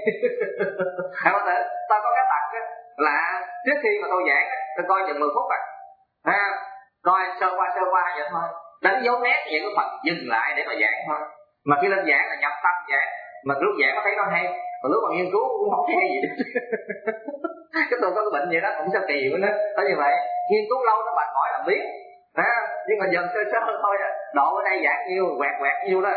Thấy không? Tôi có cái tật là trước khi mà tôi giảng tôi coi chừng mười phút à, à coi sơ qua sơ qua vậy thôi, đánh dấu nét những cái phần dừng lại để mà giảng thôi. Mà khi lên giảng là nhập tâm giảng, mà lúc giảng có thấy nó hay, còn lúc mà nghiên cứu cũng không thấy gì. Cái tôi có cái bệnh vậy đó, cũng sao kỳ của nó. Đó như vậy, nghiên cứu lâu nó mệt mỏi làm biết. À, nhưng mà dần sơ sơ thôi à. Độ ở đây giảng nhiêu, quẹt quẹt nhiêu đó.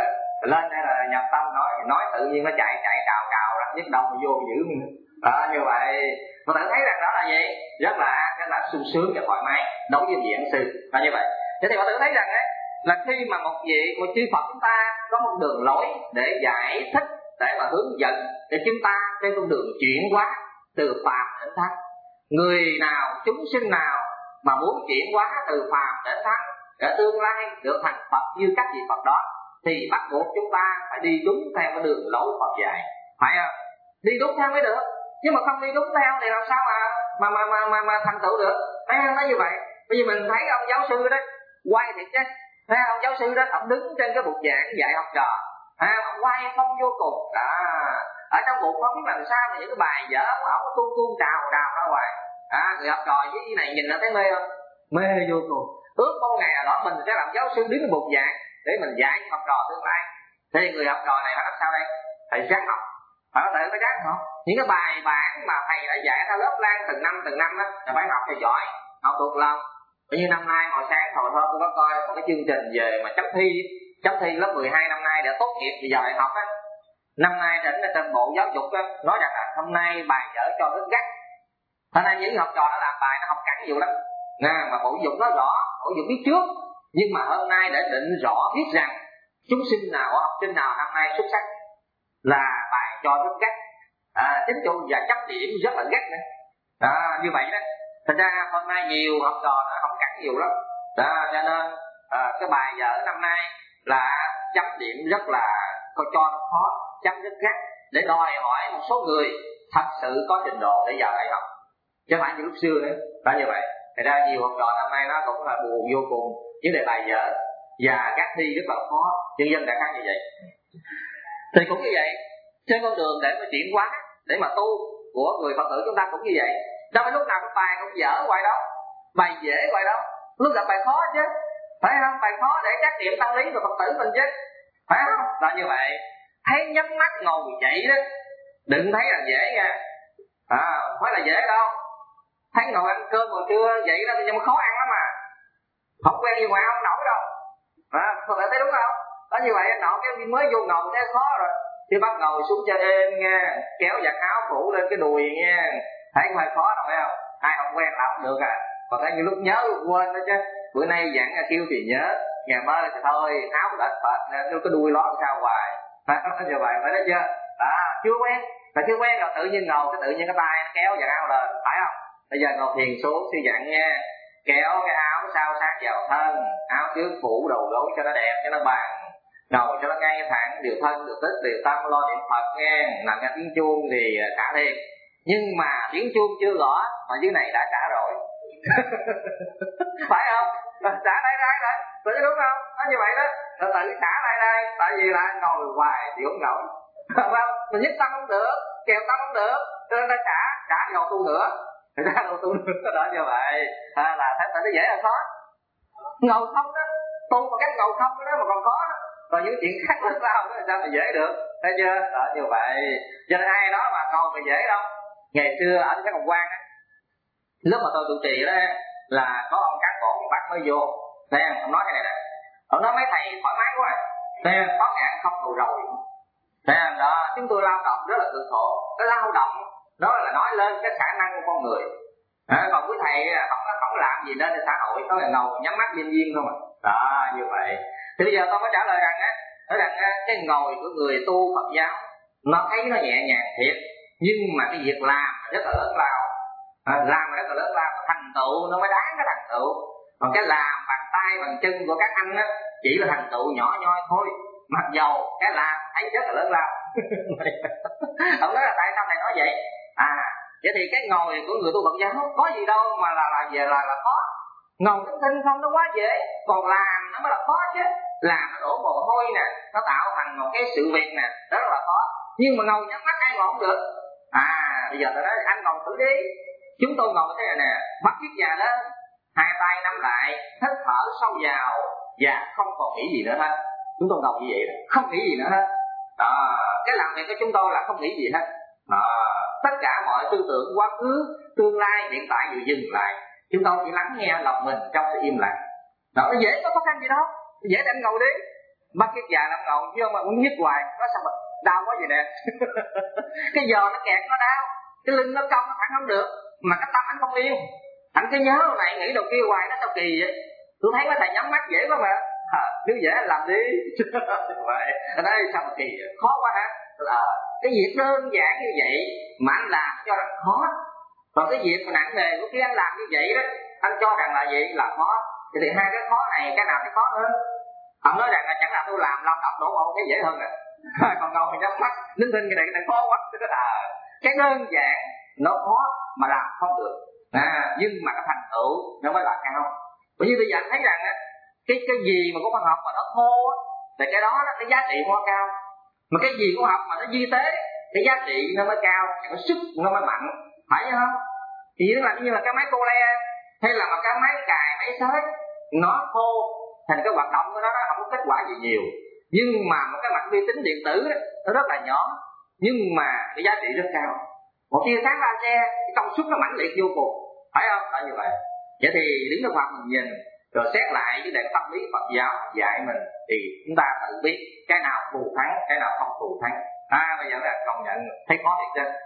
lên đây là nhập tâm nói nói tự nhiên nó chạy chạy cào cào ra nhức đầu mà vô giữ mình đó như vậy. Mà tự thấy rằng đó là gì, rất là rất là sung sướng và thoải mái đối với vị ân sư là như vậy. Thế thì mà tự thấy rằng ấy là khi mà một vị một chư Phật chúng ta có một đường lối để giải thích, để mà hướng dẫn để chúng ta trên con đường chuyển hóa từ phàm đến thánh. Người nào chúng sinh nào mà muốn chuyển hóa từ phàm đến thánh để tương lai được thành Phật như các vị Phật đó thì bắt buộc chúng ta phải đi đúng theo cái đường lối Phật dạy, phải không? Đi đúng theo mới được, chứ mà không đi đúng theo thì làm sao mà mà mà mà mà, mà thành tựu được? Thấy không? Nói như vậy. Bây giờ mình thấy ông giáo sư đó quay thiệt chứ, thấy ông giáo sư đó ông đứng trên cái bục giảng dạy học trò, à, ông quay không vô cùng đó, ở trong bụng không biết làm sao mà những cái bài dở của ông tuôn tuôn trào trào ra ngoài, à, người học trò với cái này nhìn nó thấy mê không? Mê vô cùng. Ước một ngày nào đó mình sẽ làm giáo sư đứng trên bục giảng để mình dạy học trò tương lai. Thì người học trò này phải làm sao đây? Thầy ráng học, phải có thể phải ráng học những cái bài bản mà thầy đã dạy theo lớp lan từng năm từng năm đó, là phải học cho giỏi, học thuộc lòng. Bởi như năm nay hồi sáng hồi hôm tôi có coi một cái chương trình về mà chấm thi chấm thi lớp mười hai năm nay để tốt nghiệp thì giờ đại học á. Năm nay trên trên bộ giáo dục á nói rằng là hôm nay bài dở cho rất gắt, hôm nay những học trò nó làm bài nó học cẳng nhiều lắm nè, mà bộ dục nó rõ, bộ dục biết trước, nhưng mà hôm nay để định rõ biết rằng chúng sinh nào học sinh nào năm nay xuất sắc là bài cho rất gắt, à, chính chủ và chấp điểm rất là gắt nữa, à, như vậy đó. Thành ra hôm nay nhiều học trò nó không cẳng nhiều lắm đó, cho nên à, cái bài vở năm nay là chấm điểm rất là coi cho nó khó, chấm rất gắt để đòi hỏi một số người thật sự có trình độ để vào đại học, chứ không phải như lúc xưa nữa, là như vậy. Thành ra nhiều học trò năm nay nó cũng là buồn vô cùng với đề bài vở và các thi rất là khó, nhân dân đại khái như vậy. Thì cũng như vậy, trên con đường để mà chuyển hóa, để mà tu của người Phật tử chúng ta cũng như vậy. Đâu phải lúc nào cũng bài cũng dở hoài đâu, bài dễ hoài đâu, lúc gặp bài khó chứ, phải không? Bài khó để trắc nghiệm tâm lý của Phật tử mình chứ, phải không? Là như vậy. Thấy nhắm mắt ngồi dậy đó, đừng thấy là dễ nha, à, không phải là dễ đâu. Thấy ngồi ăn cơm hồi trưa vậy đó, nhưng mà khó ăn lắm mà, không quen như ngoài không nổi đâu, à, Phật tử thấy đúng không? Đó như vậy anh nọ cái mới vô ngồi thấy khó rồi, thì bắt ngồi xuống cho êm nha, kéo giặt áo phủ lên cái đùi nha, thấy ngoài khó đâu phải không? Ai không quen làm không được à. Còn thấy như lúc nhớ lúc quên đó chứ, bữa nay dặn kêu thì nhớ, ngày mai thì thôi áo đệt phật nè, cái đuôi ló sao hoài, như vậy phải đó chưa? Đó, chưa quen, là chưa quen rồi tự nhiên ngồi cái tự nhiên cái tay kéo giặt áo lên, phải không? Bây giờ ngồi thiền xuống sư dặn nha, kéo cái áo sao sát vào thân, áo trước phủ đầu gối cho nó đẹp, cho nó bằng, ngồi cho nó ngay thẳng, điều thân điều tích điều tâm, lo niệm Phật nghe, làm nghe tiếng chuông thì cả thiền. Nhưng mà tiếng chuông chưa gõ mà dưới này đã trả rồi phải không? Trả đây đây rồi, tự đúng không? Nó như vậy đó, rồi tự trả lại đây, tại vì là ngồi hoài thì không nổi, không không? Mình nhất tâm không được, kèo tâm không được, cho nên ta trả trả thì ngồi tu nữa, người ta ngồi tu nữa đó, như vậy à, là thấy tự nó dễ là khó. Ngồi không đó, tu mà cách ngồi không đó mà còn khó đó, còn những chuyện khác nó sao đó sao mà dễ được, thấy chưa? Đó, như vậy cho nên ai đó mà ngồi mà dễ đâu. Ngày xưa ở cái Hồng Quang á, lúc mà tôi trụ trì đó là có ông cán bộ miền Bắc mới vô, thấy không? Ông nói cái này nè, ông nói mấy thầy thoải mái quá, thấy không? Có ngàn không tù rồi, thấy không? Đó, chúng tôi lao động rất là cực khổ, cái lao động đó là nói lên cái khả năng của con người, à, còn quý thầy không không làm gì nên xã hội, có là ngồi nhắm mắt viên viên không à. Đó, như vậy. Thì bây giờ tôi có trả lời rằng á, nói rằng cái ngồi của người tu Phật giáo nó thấy nó nhẹ nhàng thiệt, nhưng mà cái việc làm rất là lớn lao, à, làm rất là lớn lao, thành tựu nó mới đáng cái thành tựu. Còn cái làm bằng tay bằng chân của các anh á chỉ là thành tựu nhỏ nhoi thôi, mặc dầu cái làm thấy rất là lớn lao. Ông nói là tại sao thầy nói vậy? À, vậy thì cái ngồi của người tu Phật giáo không có gì đâu mà là là về là là khó. Ngồi trong tinh không nó quá dễ, còn làm nó mới là khó chứ. Làm nó đổ mồ hôi nè, nó tạo thành một cái sự việc nè, đó là khó. Nhưng mà ngồi nhắm mắt ai ngồi không được. À, bây giờ tôi nói anh ngồi thử đi. Chúng tôi ngồi thế này nè, mắt chiếc già lên, hai tay nắm lại, hít thở sâu vào và không còn nghĩ gì nữa hết. Chúng tôi ngồi như vậy, không nghĩ gì nữa hết. Đó, cái làm việc của chúng tôi là không nghĩ gì hết. Đó, tất cả mọi tư tưởng quá khứ, tương lai, hiện tại đều dừng lại. Chúng tôi chỉ lắng nghe lòng mình trong sự im lặng. Đó, dễ có khó khăn gì đâu, dễ để anh ngồi đi. bắt cái già làm ngầu chứ mà muốn nhích hoài, nó sao mà đau quá vậy nè. Cái giò nó kẹt nó đau, cái lưng nó cong nó thẳng không được, mà cái tâm anh không yên, anh cứ nhớ hồi này nghĩ đầu kia hoài, nó sao kỳ vậy. Tôi thấy mấy thầy nhắm mắt dễ quá mà, à, nếu dễ làm đi. Vậy ở đây sao mà kỳ vậy? Khó quá hả? À, cái việc đơn giản như vậy mà anh làm cho rằng khó, còn cái việc mà nặng nề của khi anh làm như vậy đó, anh cho rằng là vậy là khó. Thì, thì hai cái khó này cái nào cái khó hơn? Ông nói rằng là chẳng là tôi làm lao động đổ mồ thấy dễ hơn rồi. Còn ngồi nhắm mắt nín thinh cái này cái này khó quá. À, cái đơn giản nó khó mà làm không được, à, nhưng mà cái thành tựu nó mới là cao. Bởi vì bây giờ anh thấy rằng á, cái cái gì mà của khoa học mà nó thô á, thì cái đó nó cái giá trị nó cao, mà cái gì của học mà nó di tế, cái giá trị nó mới cao, cái sức nó mới mạnh, phải không? Thì nó là như là cái máy cô le hay là một cái máy cài máy xới, nó thô thành cái hoạt động của nó, nó không có kết quả gì nhiều, nhưng mà một cái mặt vi tính điện tử đó, nó rất là nhỏ nhưng mà cái giá trị rất cao. Một tia sáng laser cái công suất nó mãnh liệt vô cùng, phải không? Phải như vậy. Vậy thì đứng trước mặt mình nhìn rồi xét lại với lại tâm lý Phật giáo dạy mình thì chúng ta tự biết cái nào thù thắng, cái nào không thù thắng. À bây giờ là công nhận thấy khó thiệt chứ.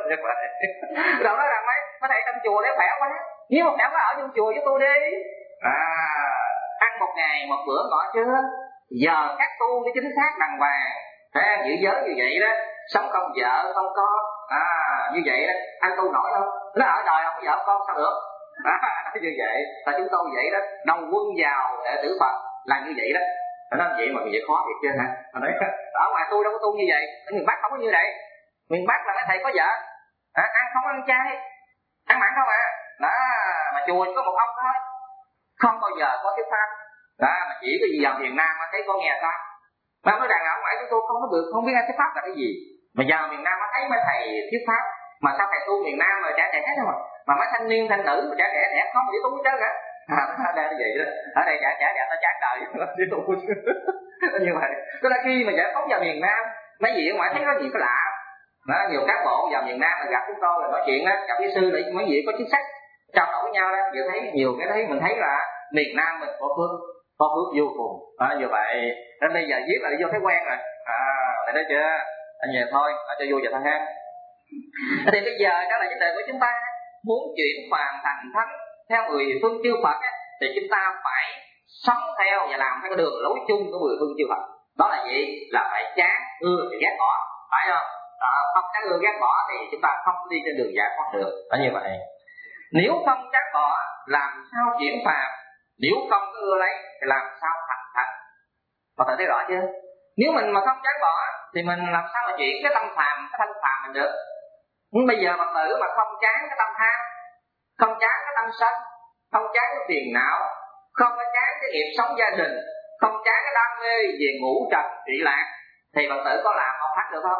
Rồi nói rằng mấy mấy thầy trong chùa để khỏe quá, nếu mà khỏe quá ở trong chùa với tôi đi. À ăn một ngày một bữa ngọ chưa, giờ các tu cái chính xác đàng hoàng, à, giữ giới như vậy đó, sống không vợ không con, à như vậy đó, anh tu nổi không? Nó ở đời không vợ con sao được? À, như vậy là chúng tôi vậy đó, đầu quân vào để tử Phật là như vậy đó. Nó nói vậy mà vậy khó thiệt chứ hả? Đấy, ở ngoài tôi đâu có tu như vậy, ở miền Bắc không có như vậy. Miền Bắc là mấy thầy có vợ, à, ăn không ăn chay, ăn mặn không à, đó mà chùa chỉ có một ông thôi, không bao giờ có thuyết pháp, đó mà chỉ có gì vào miền Nam mà thấy có nghe pháp. Mà nói rằng là ở ngoài chúng tôi không có được, không biết thuyết pháp là cái gì, mà vào miền Nam mới thấy mấy thầy thuyết pháp. Mà sao thầy tu miền Nam rồi trẻ trẻ hết không? Mà mấy thanh niên thanh nữ mà trẻ trẻ trẻ không đi tu hết trơn cả. À, ở đây vậy đó, ở đây trẻ trẻ trẻ ta chán đời đi tu. Như vậy, tức là khi mà giải phóng vào miền Nam, mấy vị ở ngoài thấy có gì có lạ. Đó, nhiều cán bộ vào miền Nam là gặp chúng tôi là nói chuyện đó, gặp với sư để mấy vị có chính sách trao đổi với nhau đó, vừa thấy nhiều cái thấy mình thấy là miền Nam mình có phước, có phước vô cùng. À, như vậy nên bây giờ viết là đi vô thấy quen rồi. À, thấy đó chưa? Anh về thôi, ở cho vui vậy thôi ha. Thì bây giờ đó là vấn đề của chúng ta, muốn chuyển phàm thành thánh theo người phương chư Phật á, thì chúng ta phải sống theo và làm theo cái đường lối chung của mười phương chư Phật. Đó là gì? Là phải chán ưa thì ghét bỏ, phải không? À, không chán ưa ghét bỏ thì chúng ta không đi trên đường giải thoát được. Đó như vậy. Nếu không chán bỏ làm sao chuyển phàm? Nếu không ưa lấy thì làm sao thành thánh? Có thể thấy rõ chưa? Nếu mình mà không chán bỏ thì mình làm sao mà chuyển cái tâm phàm, cái thanh phàm mình được? Nhưng bây giờ Phật tử mà không chán cái tâm tham, không chán cái tâm sân, không chán cái phiền não, không có chán cái nghiệp sống gia đình, không chán cái đam mê về ngũ trần trị lạc, thì Phật tử có làm không phát được không?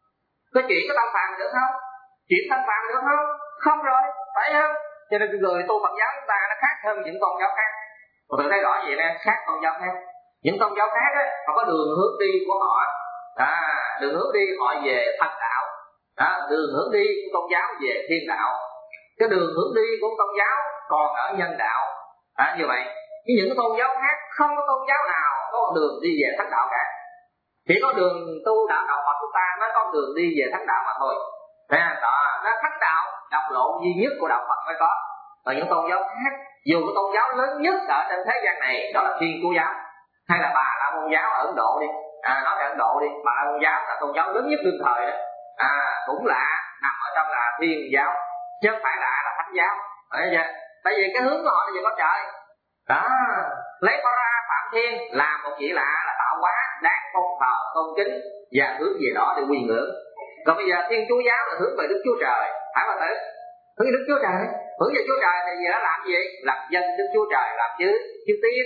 Có chuyển cái tâm phàm được không? Chuyển tâm phàm được không? Không rồi, phải không? Cho nên người tu Phật giáo chúng ta nó khác hơn những tôn giáo khác. Phật tử thấy rõ vậy nè, khác tôn giáo khác. Những tôn giáo khác á, họ có đường hướng đi của họ, à, đường hướng đi họ về thành đạo. Đó, đường hướng đi của tôn giáo về thiên đạo, cái đường hướng đi của tôn giáo còn ở nhân đạo. À, như vậy với những tôn giáo khác không có tôn giáo nào có đường đi về thánh đạo cả, chỉ có đường tu đạo đạo Phật chúng ta mới có đường đi về thánh đạo mà thôi. À, đó nó thánh đạo độc lộ duy nhất của đạo Phật mới có. Còn những tôn giáo khác, dù cái tôn giáo lớn nhất ở trên thế gian này đó là Thiên Chúa giáo hay là Bà La Môn giáo ở Ấn Độ đi, à, nói về Ấn Độ đi, Bà La Môn giáo là tôn giáo lớn nhất đương thời đó. À, cũng là nằm ở trong là Thiên giáo chứ không phải là là Thánh giáo. Đấy chưa? Tại vì cái hướng của họ là về con trời. Đó, lấy con ra phạm thiên làm một vị lạ là tạo hóa đáng tôn thờ tôn kính và hướng về đó để quy ngưỡng. Còn bây giờ Thiên Chúa giáo là hướng về Đức Chúa Trời, phải không tử? Hướng về Đức Chúa Trời, hướng về Chúa Trời thì giờ nó làm gì? Làm dân Đức Chúa Trời, làm chứ chư tiên.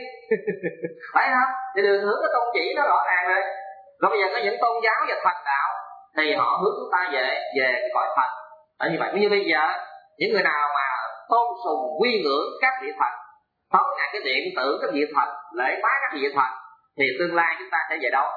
Phải không? Thì đường hướng cái tôn chỉ nó rõ ràng rồi. Còn bây giờ có những tôn giáo và thần đạo thì họ hướng chúng ta về về cái cõi thần. Ở như vậy, như bây giờ những người nào mà tôn sùng quy ngưỡng các vị thần, thấu ngại cái điện tử các vị thần, lễ bái các vị thần, thì tương lai chúng ta sẽ về đâu?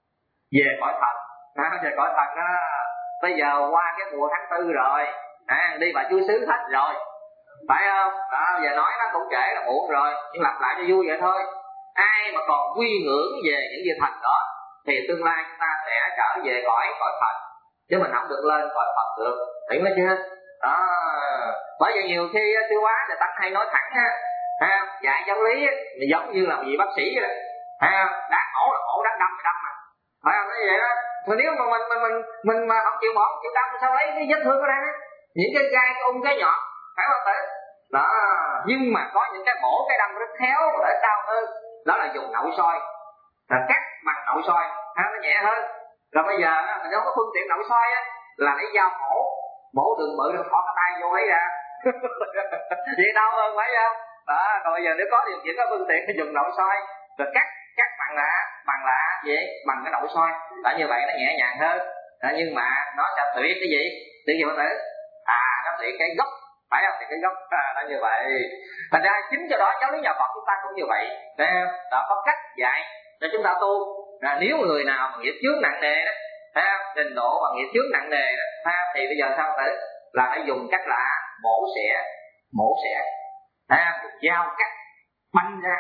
Về cõi thần. À, về cõi thần đó. Bây giờ qua cái mùa tháng tư rồi, à, đi bà chúa xứ hết rồi, phải không? Đó, giờ nói nó cũng trễ là muộn rồi, nhưng lặp lại cho vui vậy thôi. ai mà còn quy ngưỡng về những vị thần đó thì tương lai chúng ta sẽ trở về cõi cõi Phật, chứ mình không được lên cõi Phật được, hiểu chưa chưa? Đó, bởi vì nhiều khi sư hóa người ta hay nói thẳng ha, ha dạy giáo lý thì giống như là vị bác sĩ vậy đó, ha đáng mổ là mổ, đáng đâm là đâm mà, phải không? Nói vậy đó. Mà nếu mà mình mình mình mình mà không chịu mổ, không chịu đâm, sao lấy cái vết thương ở đây đó, những cái gai, cái ung, cái nhọn, phải không tự? Đó, nhưng mà có những cái mổ, cái đâm rất khéo để đau hơn, đó là dùng nội soi, là cắt bằng nội soi, ha, nó nhẹ hơn. Rồi bây giờ mình không có phương tiện nội soi á, là lấy dao mổ, mổ đường bự rồi thò cái tay vô lấy ra, vậy đau hơn phải không? Đó, còn bây giờ nếu có điều kiện có phương tiện thì dùng nội soi, rồi cắt cắt bằng là bằng là gì? Bằng cái nội soi, là như vậy nó nhẹ nhàng hơn. Đó, nhưng mà nó sẽ tuyệt cái gì? Tuyệt gì mọi tử? À, nó tuyệt cái gốc, phải không? Thì cái gốc à, nó như vậy. Thành ra chính cho đó giáo lý nhà Phật chúng ta cũng như vậy. Đó, có cách dạy cho chúng ta tu. À, nếu người nào mà nghiệp chướng nặng nề đó, ha, trình độ mà nghiệp chướng nặng nề đó, ha, thì bây giờ sao tử? Là phải dùng cách là mổ xẻ, mổ xẻ, ha, dao cắt banh ra.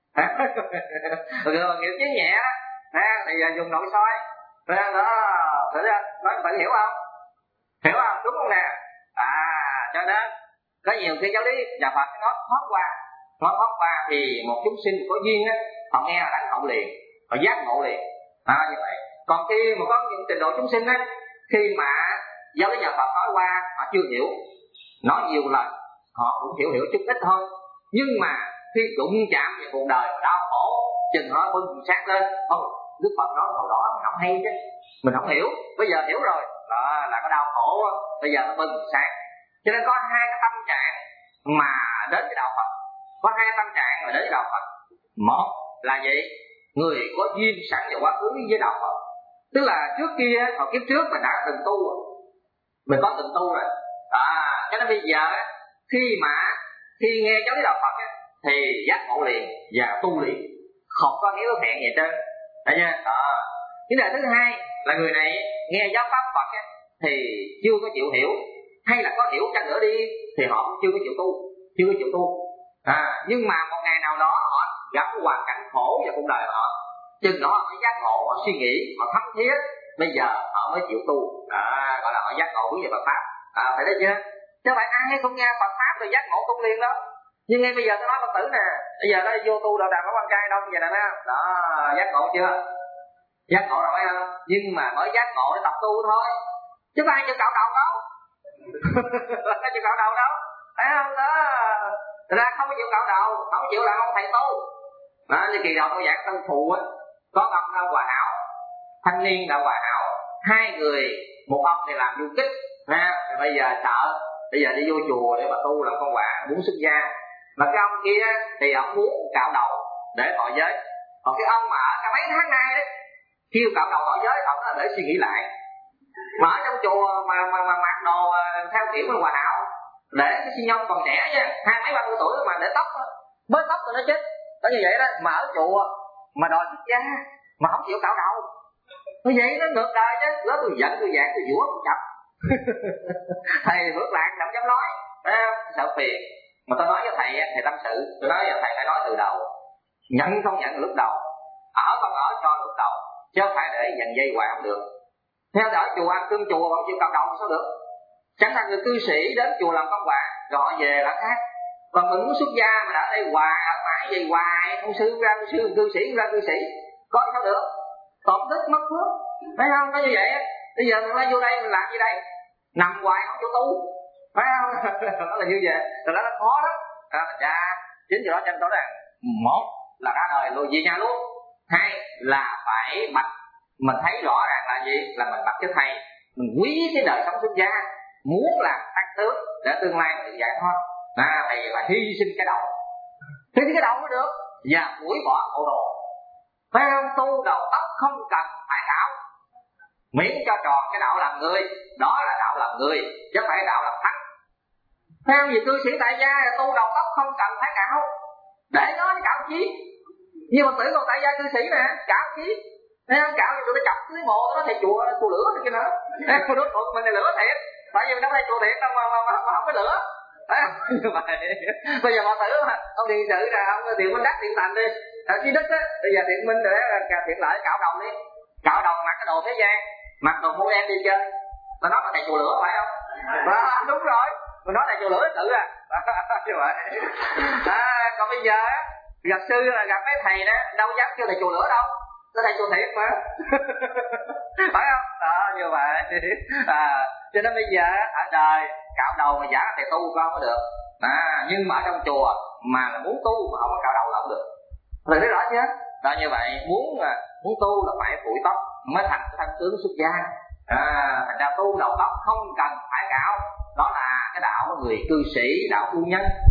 Rồi nghiệp chướng nhẹ đó, ha, thì giờ dùng nội soi. Đó, thử ra, nói tự hiểu không? Hiểu không? Đúng không nè? À, cho nên có nhiều khi giáo lý nhà Phật nó thoát qua, nó thoát qua thì một chúng sinh có duyên á, họ nghe là đánh hậu liền, họ giác ngộ liền, à, như vậy. Còn khi mà có những trình độ chúng sinh á, khi mà giáo lý nhà Phật nói qua họ chưa hiểu, nói nhiều lần họ cũng hiểu hiểu chút ít thôi, nhưng mà khi đụng chạm về cuộc đời đau khổ, chừng họ bừng sáng lên, ô Đức Phật nói hồi đó mình không hay chứ, mình không hiểu, bây giờ hiểu rồi, đó là có đau khổ, bây giờ nó bừng sáng. Cho nên có hai cái tâm trạng mà đến với đạo Phật, có hai tâm trạng mà đến với đạo Phật. Một là gì? Người có duyên sẵn vào quá khứ với đạo Phật, tức là trước kia hồi kiếp trước mình đã từng tu rồi, mình có từng tu rồi, à, cho nên bây giờ khi mà khi nghe giáo lý đạo Phật thì giác ngộ liền và tu liền, không có hiếu hẹn gì trơn, thấy chưa? À, vấn đề thứ hai là người này nghe giáo pháp Phật thì chưa có chịu hiểu, hay là có hiểu chăng nữa đi thì họ cũng chưa có chịu tu, chưa có chịu tu. À, nhưng mà một ngày nào đó họ gặp hoàn cảnh khổ vào cuộc đời họ, chừng đó họ mới giác ngộ, họ suy nghĩ, họ thấm thiết, bây giờ họ mới chịu tu, à, gọi là họ giác ngộ hướng về Phật pháp, à, phải đấy chưa? Chứ phải ai không nghe Phật pháp rồi giác ngộ tu liền đó. Nhưng ngay bây giờ tôi nói Phật tử nè, bây giờ nó vô tu đạo đàn có con trai đâu, bây giờ nè, đó giác ngộ chưa? Giác ngộ rồi phải không? Nhưng mà mới giác ngộ để tập tu thôi, chứ có ai chịu cạo đầu đâu. Có chịu cạo đầu đâu, phải không? Đó, ra không có chịu cạo đầu, không chịu làm ông thầy tu. Đó, như kỳ đầu tôi giảng Tân Phụ á, có ông là Hòa Hảo, thanh niên là Hòa Hảo, hai người, một ông thì làm du kích, ha, bây giờ sợ, bây giờ đi vô chùa để mà tu làm con quạ, muốn xuất gia, mà cái ông kia thì ông muốn cạo đầu để thọ giới, còn cái ông mà ở cả mấy tháng nay đấy, kêu cạo đầu thọ giới, ông là để suy nghĩ lại, mà ở trong chùa mà mà mà mặc đồ theo kiểu của Hòa Hảo, để cái xi nhông còn trẻ nha, hai mấy ba mươi tuổi mà để tóc, bớt tóc rồi nó chết, đó như vậy đó, mà ở chùa mà đòi xuất gia mà không chịu cạo đầu, như vậy nó ngược đời chứ, đó tôi giận tôi giảng tôi dũa tôi chập, thầy bước lạc không dám nói, à, sợ phiền, mà tôi nói với thầy thầy tâm sự, tôi nói với thầy phải nói từ đầu, nhận không nhận lúc đầu, ở không ở cho lúc đầu, chứ không phải để dần dây hoài không được. Theo ở chùa ăn cơm chùa không chịu cạo đầu sao được? Chẳng là người cư sĩ đến chùa làm công quả rồi họ về là khác, còn mình muốn xuất gia mà đã ở đây hoài, ở mãi về hoài, ông sư ra ông sư, cư sĩ ra cư sĩ, coi sao được? Tổn đức mất phước, phải không? Có như vậy á. Bây giờ mình phải vô đây mình làm gì đây? Nằm hoài không cho tu, phải không? Đó là như vậy, rồi đó nó khó lắm. Đó là cha, chính vì đó cho tôi rằng một là ra đời rồi về nhà luôn, hai là phải bạch, mình thấy rõ ràng là gì, là mình bạch cho thầy, mình quý cái đời sống xuất gia, muốn làm tăng tướng để tương lai mình giải thoát, à, thầy phải hy sinh cái đầu, hy sinh cái đầu mới được, và phủi bỏ hộ đồ, phải không? Tu đầu tóc không cần phải cạo, miễn cho tròn cái đạo làm người, đó là đạo làm người, chứ phải đạo làm thánh. Phải không? Vì cư sĩ tại gia tu đầu tóc không cần phải cạo, để nó cạo chi? Nhưng mà tưởng còn tại gia cư sĩ nè, cạo chi? Thấy không? Cạo thì tụi nó chọc dưới mộ nó thì chùa chùa lửa thôi kia nữa. Cô đối tượng mình là lửa thiệt, tại vì nó đây chùa thiệt đâu mà, mà, mà, mà không có lửa. Thấy không? Bây giờ mà thử ông điện sự là ông điện Minh Đắc điện Thành đi, ở Chí Đức á, bây giờ Thiện Minh rồi á, Thiện Lợi cạo đầu đi, cạo đầu mặc cái đồ thế gian, mặc đồ mũ đen đi chơi, nó nói là thầy chùa lửa phải không? À, đúng rồi, mình nói thầy chùa lửa tự à, như vậy. À, còn bây giờ á, gặp sư là gặp mấy thầy đó, đâu dám kêu thầy chùa lửa đâu, nó thầy chùa thiệt mà, phải không? Đó, như vậy. À, cho nên bây giờ ở đời cạo đầu mà giả thầy tu con mới được. À, nhưng mà ở trong chùa mà là muốn tu mà không có cạo đầu là không được. Rồi thấy rõ chưa? Đó, như vậy muốn muốn tu là phải phủi tóc mới thành cái thân tướng xuất gia. À, thành ra tu đầu tóc không cần phải cạo. Đó là cái đạo của người cư sĩ, đạo phu nhân.